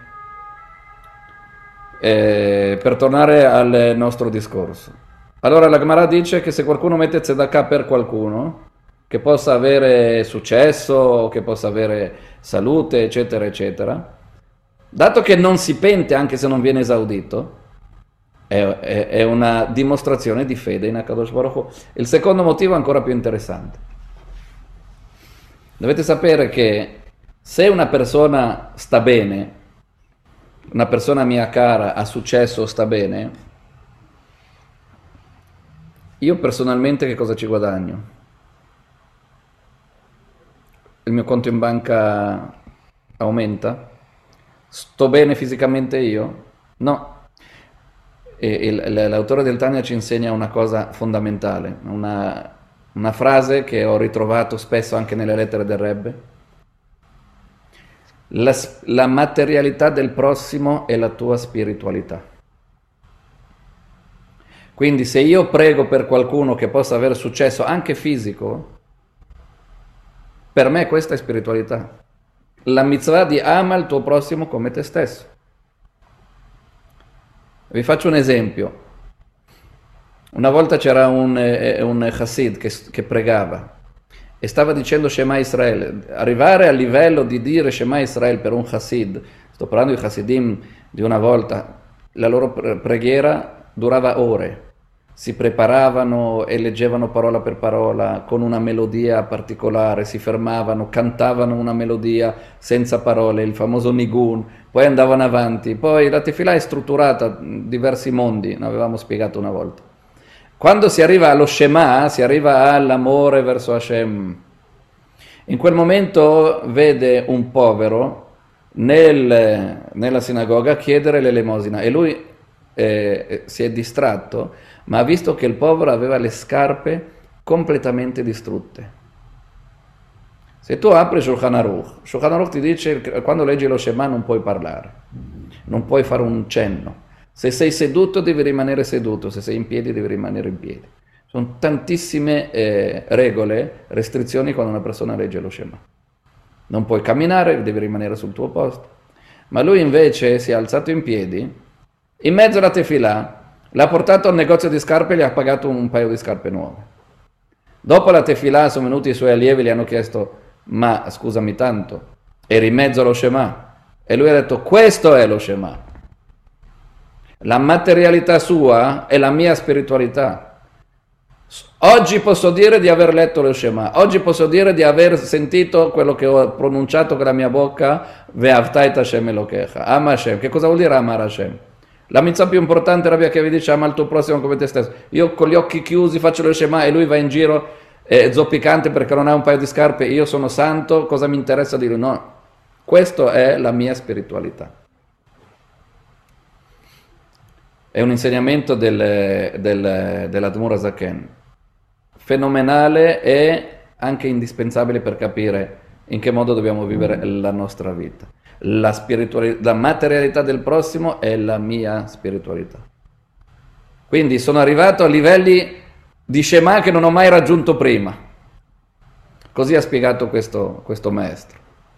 Speaker 1: per tornare al nostro discorso, allora la Gemara dice che se qualcuno mette tzedakah per qualcuno che possa avere successo, che possa avere salute, eccetera, eccetera, dato che non si pente anche se non viene esaudito, è una dimostrazione di fede in Akadosh Baruch Hu. Il secondo motivo è ancora più interessante. Dovete sapere che se una persona sta bene, una persona mia cara ha successo, sta bene, io personalmente che cosa ci guadagno? Il mio conto in banca aumenta? Sto bene fisicamente io? No. E l'autore del Tanya ci insegna una cosa fondamentale, una frase che ho ritrovato spesso anche nelle lettere del Rebbe. La materialità del prossimo è la tua spiritualità. Quindi se io prego per qualcuno che possa avere successo anche fisico, per me questa è spiritualità. La mitzvah di ama il tuo prossimo come te stesso. Vi faccio un esempio. Una volta c'era un Chassid che pregava e stava dicendo Shema Israel. Arrivare al livello di dire Shema Israel per un Chassid, sto parlando di Chassidim di una volta, la loro preghiera durava ore. Si preparavano e leggevano parola per parola con una melodia particolare, si fermavano, cantavano una melodia senza parole, il famoso nigun, poi andavano avanti. Poi la tefilà è strutturata in diversi mondi, ne avevamo spiegato una volta. Quando si arriva allo Shema, si arriva all'amore verso Hashem. In quel momento vede un povero nella sinagoga chiedere l'elemosina e lui si è distratto, ma ha visto che il povero aveva le scarpe completamente distrutte. Se tu apri Shulchan Aruch ti dice quando leggi lo Shema non puoi parlare, non puoi fare un cenno. Se sei seduto devi rimanere seduto, se sei in piedi devi rimanere in piedi. Sono tantissime regole, restrizioni quando una persona legge lo Shema. Non puoi camminare, devi rimanere sul tuo posto. Ma lui invece si è alzato in piedi, in mezzo alla tefilà, l'ha portato al negozio di scarpe e gli ha pagato un paio di scarpe nuove. Dopo la tefilà sono venuti i suoi allievi e gli hanno chiesto, ma scusami tanto, eri in mezzo allo Shema? E lui ha detto, questo è lo Shema. La materialità sua è la mia spiritualità. Oggi posso dire di aver letto lo Shema, oggi posso dire di aver sentito quello che ho pronunciato con la mia bocca, Ve'avta et Hashem Elokecha, ama Hashem. Che cosa vuol dire amare Hashem? La mitzvah più importante, Rabbi che vi dice, ama il tuo prossimo come te stesso. Io con gli occhi chiusi faccio lo Shema e lui va in giro zoppicante perché non ha un paio di scarpe, io sono santo, cosa mi interessa di lui? No, questo è la mia spiritualità. È un insegnamento dell'Admur HaZaken, fenomenale e anche indispensabile per capire in che modo dobbiamo vivere la nostra vita. La materialità del prossimo è la mia spiritualità. Quindi sono arrivato a livelli di Shema che non ho mai raggiunto prima. Così ha spiegato questo maestro.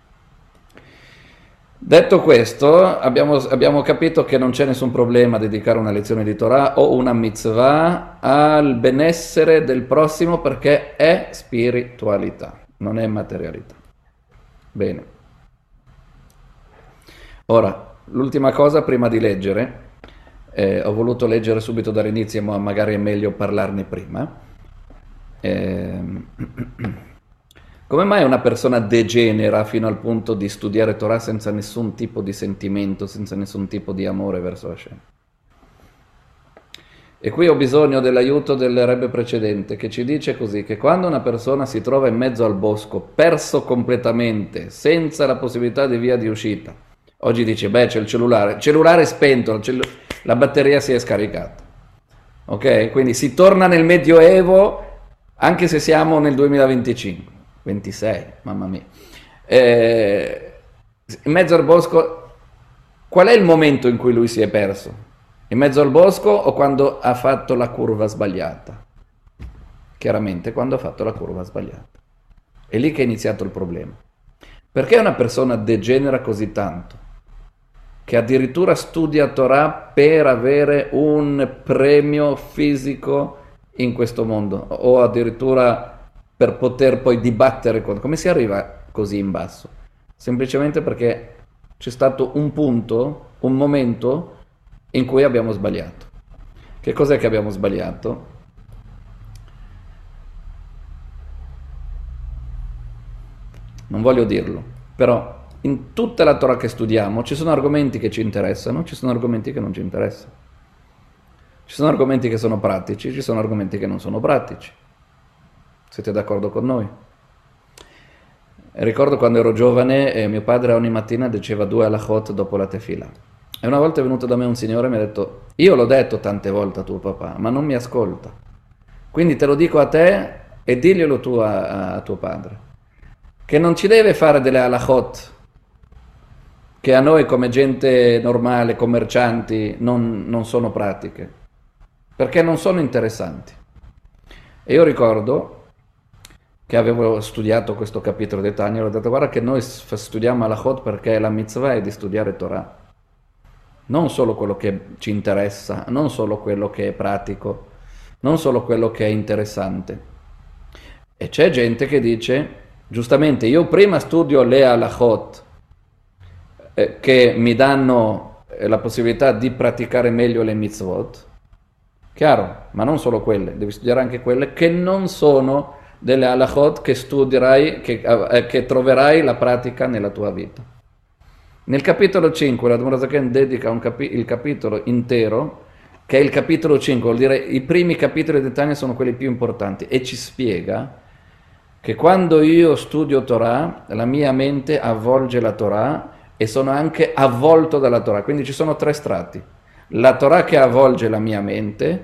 Speaker 1: Detto questo, abbiamo capito che non c'è nessun problema a dedicare una lezione di Torah o una mitzvah al benessere del prossimo perché è spiritualità, non è materialità. Bene. Ora, l'ultima cosa prima di leggere, ho voluto leggere subito dall'inizio, ma magari è meglio parlarne prima. Come mai una persona degenera fino al punto di studiare Torah senza nessun tipo di sentimento, senza nessun tipo di amore verso Hashem? E qui ho bisogno dell'aiuto del Rebbe precedente, che ci dice così, che quando una persona si trova in mezzo al bosco, perso completamente, senza la possibilità di via di uscita, oggi dice, beh, c'è il cellulare è spento, la batteria si è scaricata. Ok? Quindi si torna nel Medioevo, anche se siamo nel 2025, 26, mamma mia. In mezzo al bosco, qual è il momento in cui lui si è perso? In mezzo al bosco o quando ha fatto la curva sbagliata? Chiaramente quando ha fatto la curva sbagliata. È lì che è iniziato il problema. Perché una persona degenera così tanto? Che addirittura studia Torah per avere un premio fisico in questo mondo, o addirittura per poter poi dibattere con... Come si arriva così in basso? Semplicemente perché c'è stato un punto, un momento in cui abbiamo sbagliato. Che cos'è che abbiamo sbagliato? Non voglio dirlo, però in tutta la Torah che studiamo ci sono argomenti che ci interessano, ci sono argomenti che non ci interessano. Ci sono argomenti che sono pratici, ci sono argomenti che non sono pratici. Siete d'accordo con noi? Ricordo quando ero giovane, mio padre ogni mattina diceva 2 halachot dopo la tefila. E una volta è venuto da me un signore e mi ha detto, io l'ho detto tante volte a tuo papà, ma non mi ascolta. Quindi te lo dico a te e diglielo tu a tuo padre. Che non ci deve fare delle halachot che a noi come gente normale, commercianti, non sono pratiche. Perché non sono interessanti. E io ricordo che avevo studiato questo capitolo di Tanya e ho detto, guarda che noi studiamo halachot perché la mitzvah è di studiare Torah. Non solo quello che ci interessa, non solo quello che è pratico, non solo quello che è interessante. E c'è gente che dice, giustamente, io prima studio le halachot che mi danno la possibilità di praticare meglio le mitzvot, chiaro, ma non solo quelle, devi studiare anche quelle che non sono delle halachot che studierai, che troverai la pratica nella tua vita. Nel capitolo 5 l'Admor HaZaken dedica il capitolo intero, che è il capitolo 5, vuol dire i primi capitoli di Tanya sono quelli più importanti, e ci spiega che quando io studio Torah, la mia mente avvolge la Torah e sono anche avvolto dalla Torah, quindi ci sono 3 strati. La Torah che avvolge la mia mente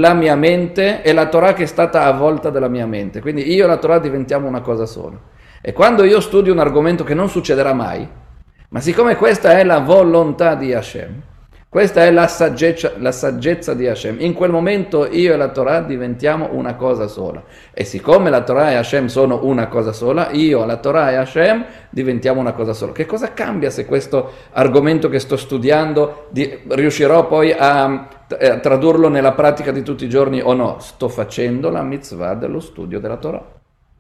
Speaker 1: e la Torah che è stata avvolta dalla mia mente, quindi io e la Torah diventiamo una cosa sola. E quando io studio un argomento che non succederà mai, ma siccome questa è la volontà di Hashem, questa è la saggezza di Hashem, in quel momento io e la Torah diventiamo una cosa sola. E siccome la Torah e Hashem sono una cosa sola, io, la Torah e Hashem diventiamo una cosa sola. Che cosa cambia se questo argomento che sto studiando riuscirò poi a tradurlo nella pratica di tutti i giorni o no? Sto facendo la mitzvah dello studio della Torah.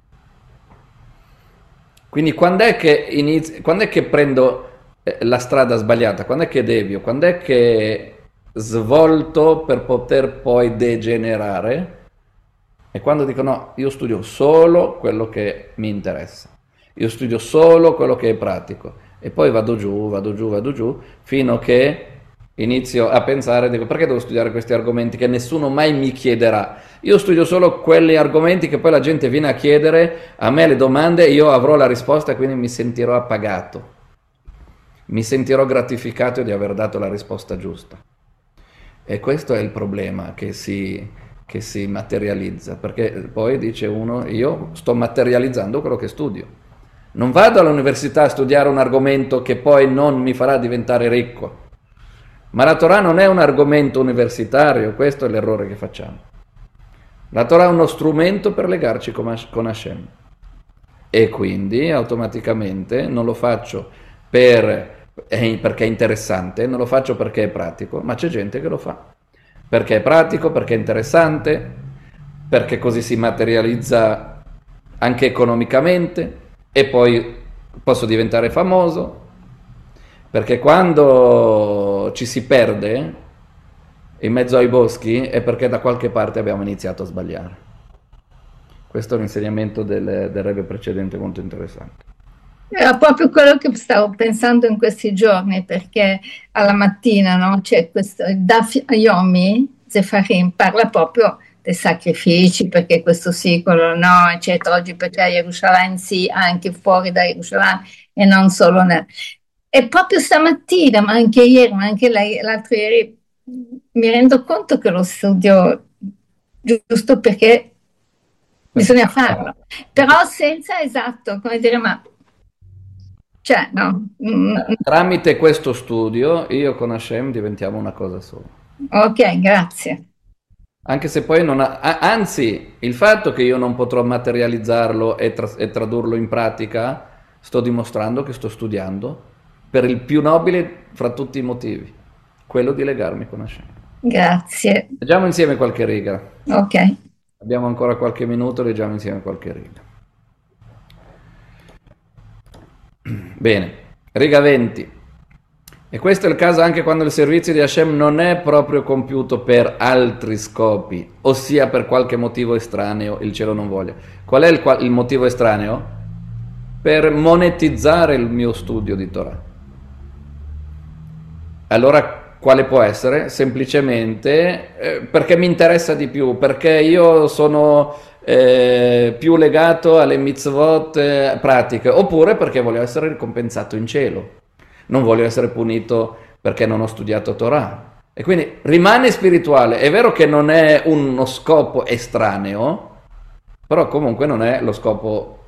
Speaker 1: Quindi quando è che prendo la strada sbagliata? Quando è che devio? Quando è che svolto per poter poi degenerare? E quando dico no, io studio solo quello che mi interessa, io studio solo quello che è pratico, e poi vado giù, fino che inizio a pensare, dico, perché devo studiare questi argomenti che nessuno mai mi chiederà? Io studio solo quegli argomenti che poi la gente viene a chiedere a me le domande, io avrò la risposta e quindi mi sentirò appagato, mi sentirò gratificato di aver dato la risposta giusta. E questo è il problema che si materializza, perché poi dice uno, io sto materializzando quello che studio. Non vado all'università a studiare un argomento che poi non mi farà diventare ricco. Ma la Torah non è un argomento universitario, questo è l'errore che facciamo. La Torah è uno strumento per legarci con Hashem. E quindi automaticamente non lo faccio perché è interessante, non lo faccio perché è pratico, ma c'è gente che lo fa. Perché è pratico, perché è interessante, perché così si materializza anche economicamente e poi posso diventare famoso. Perché quando ci si perde in mezzo ai boschi è perché da qualche parte abbiamo iniziato a sbagliare. Questo è l'insegnamento del Rebbe precedente molto interessante.
Speaker 6: Era proprio quello che stavo pensando in questi giorni, perché alla mattina, no, c'è questo Daf Yomi, Zefarim, parla proprio dei sacrifici, perché questo secolo no, eccetera, oggi perché a Gerusalemme sì, anche fuori da Gerusalemme e non solo nel... E proprio stamattina, ma anche ieri, ma anche l'altro ieri, mi rendo conto che lo studio giusto perché bisogna farlo, però senza esatto, come dire, ma cioè, no.
Speaker 1: Tramite questo studio io con Hashem diventiamo una cosa sola.
Speaker 6: Ok, grazie.
Speaker 1: Anche se poi non ha... Anzi, il fatto che io non potrò materializzarlo e tradurlo in pratica, sto dimostrando che sto studiando per il più nobile fra tutti i motivi, quello di legarmi con Hashem.
Speaker 6: Grazie.
Speaker 1: Leggiamo insieme qualche riga.
Speaker 6: Ok.
Speaker 1: Abbiamo ancora qualche minuto, leggiamo insieme qualche riga. Bene, riga 20. E questo è il caso anche quando il servizio di Hashem non è proprio compiuto per altri scopi, ossia per qualche motivo estraneo, il cielo non voglia. Qual è il motivo estraneo? Per monetizzare il mio studio di Torah. Allora, quale può essere? Semplicemente perché mi interessa di più, perché io sono più legato alle mitzvot pratiche, oppure perché voglio essere ricompensato in cielo. Non voglio essere punito perché non ho studiato Torah. E quindi rimane spirituale. È vero che non è uno scopo estraneo, però comunque non è lo scopo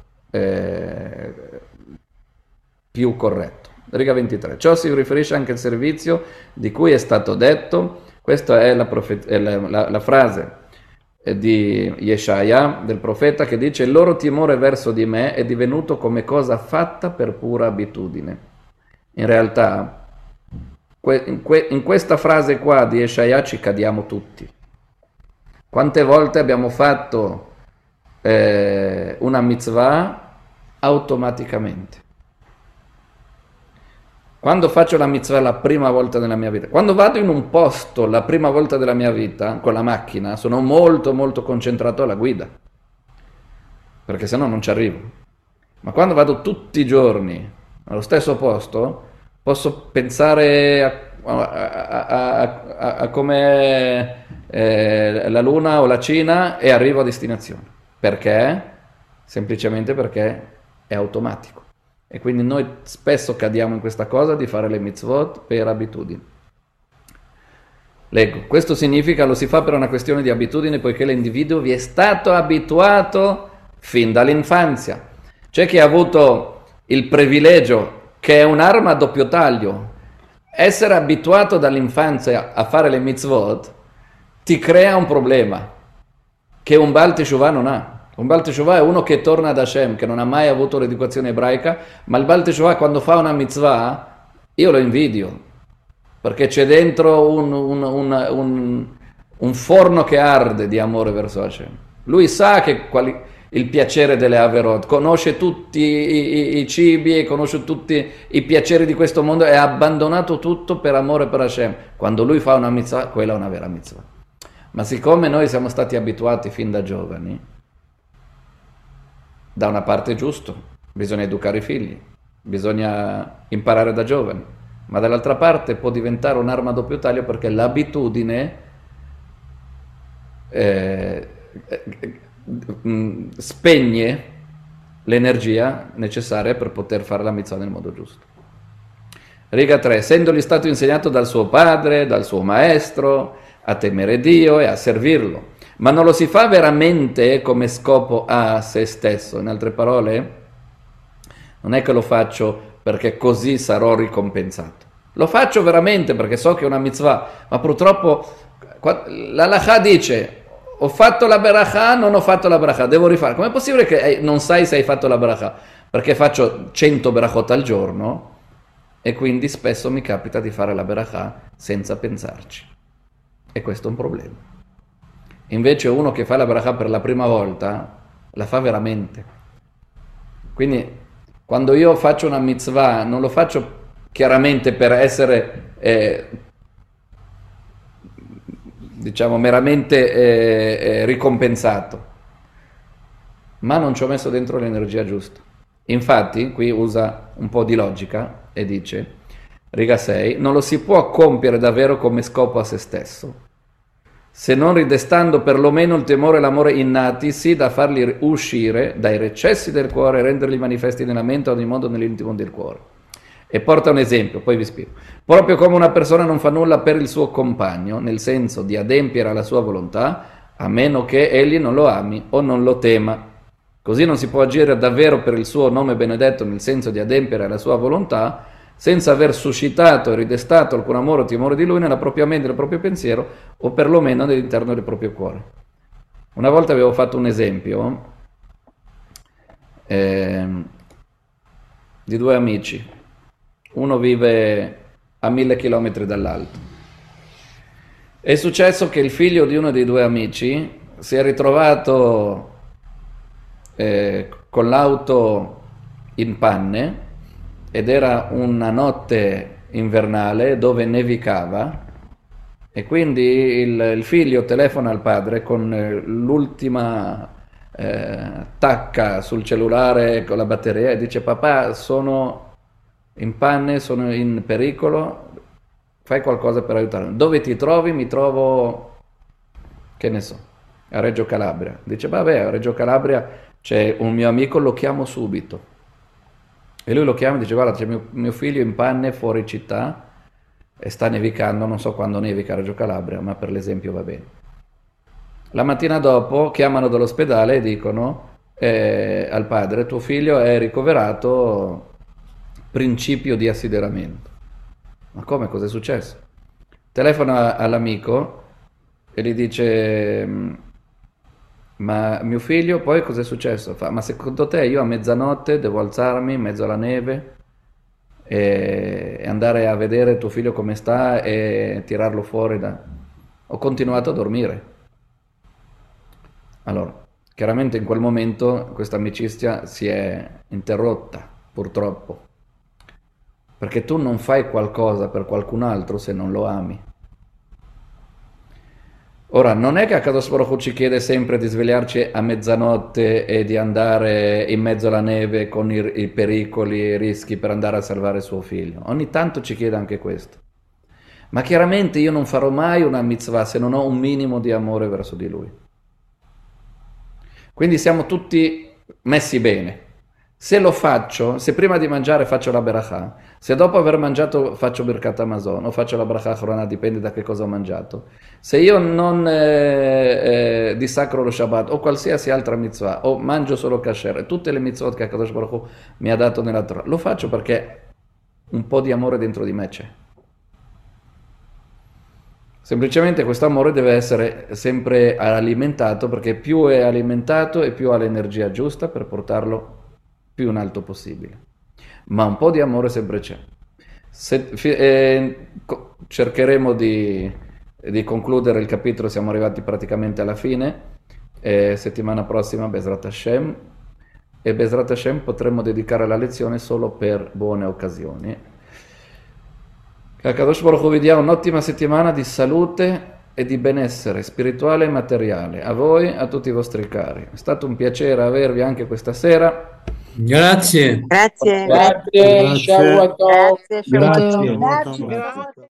Speaker 1: più corretto. Riga 23. Ciò si riferisce anche al servizio di cui è stato detto. Questa è la frase di Yeshaya, del profeta, che dice: il loro timore verso di me è divenuto come cosa fatta per pura abitudine. In realtà, in questa frase qua di Yeshaya ci cadiamo tutti. Quante volte abbiamo fatto una mitzvah automaticamente? Quando faccio la mitzvah la prima volta nella mia vita, quando vado in un posto la prima volta della mia vita con la macchina, sono molto molto concentrato alla guida, perché sennò non ci arrivo. Ma quando vado tutti i giorni allo stesso posto, posso pensare a come la Luna o la Cina e arrivo a destinazione. Perché? Semplicemente perché è automatico. E quindi noi spesso cadiamo in questa cosa di fare le mitzvot per abitudine. Leggo, questo significa lo si fa per una questione di abitudine, poiché l'individuo vi è stato abituato fin dall'infanzia. C'è chi ha avuto il privilegio, che è un'arma a doppio taglio, essere abituato dall'infanzia a fare le mitzvot ti crea un problema che un Baal Teshuvah non ha. Un Baal Teshuvah è uno che torna ad Hashem, che non ha mai avuto l'educazione ebraica, ma il Baal Teshuvah quando fa una mitzvah io lo invidio, perché c'è dentro un forno che arde di amore verso Hashem. Lui sa che il piacere delle Averot, conosce tutti i cibi e conosce tutti i piaceri di questo mondo e ha abbandonato tutto per amore per Hashem. Quando lui fa una mitzvah, quella è una vera mitzvah. Ma siccome noi siamo stati abituati fin da giovani, da una parte è giusto, bisogna educare i figli, bisogna imparare da giovani, ma dall'altra parte può diventare un'arma a doppio taglio perché l'abitudine spegne l'energia necessaria per poter fare la mitzvah nel modo giusto. Riga 3. Essendogli stato insegnato dal suo padre, dal suo maestro, a temere Dio e a servirlo, ma non lo si fa veramente come scopo a se stesso. In altre parole, non è che lo faccio perché così sarò ricompensato. Lo faccio veramente perché so che è una mitzvah, ma purtroppo l'Halakha dice: ho fatto la Beracha, non ho fatto la Beracha, devo rifare. Com'è possibile che non sai se hai fatto la Beracha? Perché faccio 100 Berachot al giorno e quindi spesso mi capita di fare la Beracha senza pensarci. E questo è un problema. Invece uno che fa la Beracha per la prima volta la fa veramente. Quindi quando io faccio una mitzvah non lo faccio chiaramente per essere diciamo meramente ricompensato, ma non ci ho messo dentro l'energia giusta. Infatti, qui usa un po' di logica e dice, riga 6, non lo si può compiere davvero come scopo a se stesso, se non ridestando perlomeno il temore e l'amore innati, sì da farli uscire dai recessi del cuore e renderli manifesti nella mente o ogni modo nell'intimo del cuore. E porta un esempio, poi vi spiego. Proprio come una persona non fa nulla per il suo compagno, nel senso di adempiere alla sua volontà, a meno che egli non lo ami o non lo tema. Così non si può agire davvero per il suo nome benedetto nel senso di adempiere alla sua volontà, senza aver suscitato e ridestato alcun amore o timore di lui nella propria mente, nel proprio pensiero, o perlomeno nell'interno del proprio cuore. Una volta avevo fatto un esempio di due amici. Uno vive a 1000 chilometri dall'altro. È successo che il figlio di uno dei due amici si è ritrovato con l'auto in panne, ed era una notte invernale dove nevicava, e quindi il figlio telefona al padre con l'ultima tacca sul cellulare con la batteria e dice: papà, sono in panne, sono in pericolo, fai qualcosa per aiutarmi. Dove ti trovi? Mi trovo, che ne so, a Reggio Calabria. Dice: vabbè, a Reggio Calabria c'è un mio amico, lo chiamo subito. E lui lo chiama e dice: guarda, c'è mio figlio in panne fuori città e sta nevicando, non so quando nevica a Reggio Calabria, ma per l'esempio va bene. La mattina dopo chiamano dall'ospedale e dicono al padre: tuo figlio è ricoverato principio di assideramento. Ma come? Cos'è successo? Telefona all'amico e gli dice: ma mio figlio, poi cos'è successo? Fa: ma secondo te io a mezzanotte devo alzarmi in mezzo alla neve e andare a vedere tuo figlio come sta e tirarlo fuori da... Ho continuato a dormire. Allora, chiaramente in quel momento questa amicizia si è interrotta, purtroppo, perché tu non fai qualcosa per qualcun altro se non lo ami. Ora, non è che Akadosh Baruch Hu ci chiede sempre di svegliarci a mezzanotte e di andare in mezzo alla neve con i pericoli e i rischi per andare a salvare suo figlio. Ogni tanto ci chiede anche questo. Ma chiaramente io non farò mai una mitzvah se non ho un minimo di amore verso di lui. Quindi siamo tutti messi bene. Se lo faccio, se prima di mangiare faccio la berachà, se dopo aver mangiato faccio Birkat Hamazon o faccio la berachà Chorana, dipende da che cosa ho mangiato, se io non dissacro lo Shabbat o qualsiasi altra mitzvah o mangio solo kasher, tutte le mitzvot che Akadosh Baruch Hu mi ha dato nella Torah, lo faccio perché un po' di amore dentro di me c'è. Semplicemente questo amore deve essere sempre alimentato, perché più è alimentato e più ha l'energia giusta per portarlo più in alto possibile. Ma un po' di amore sempre c'è. Cercheremo di concludere il capitolo, siamo arrivati praticamente alla fine. Settimana prossima Bezrat Hashem, e Bezrat Hashem potremo dedicare la lezione solo per buone occasioni. Che Akadosh Baruch Hu vi dia un'ottima settimana di salute e di benessere spirituale e materiale, a voi e a tutti i vostri cari. È stato un piacere avervi anche questa sera.
Speaker 3: Grazie.
Speaker 5: Grazie.
Speaker 2: Grazie.
Speaker 3: Grazie.
Speaker 2: Ciao a tutti.
Speaker 5: Grazie.
Speaker 3: Grazie.
Speaker 5: Grazie.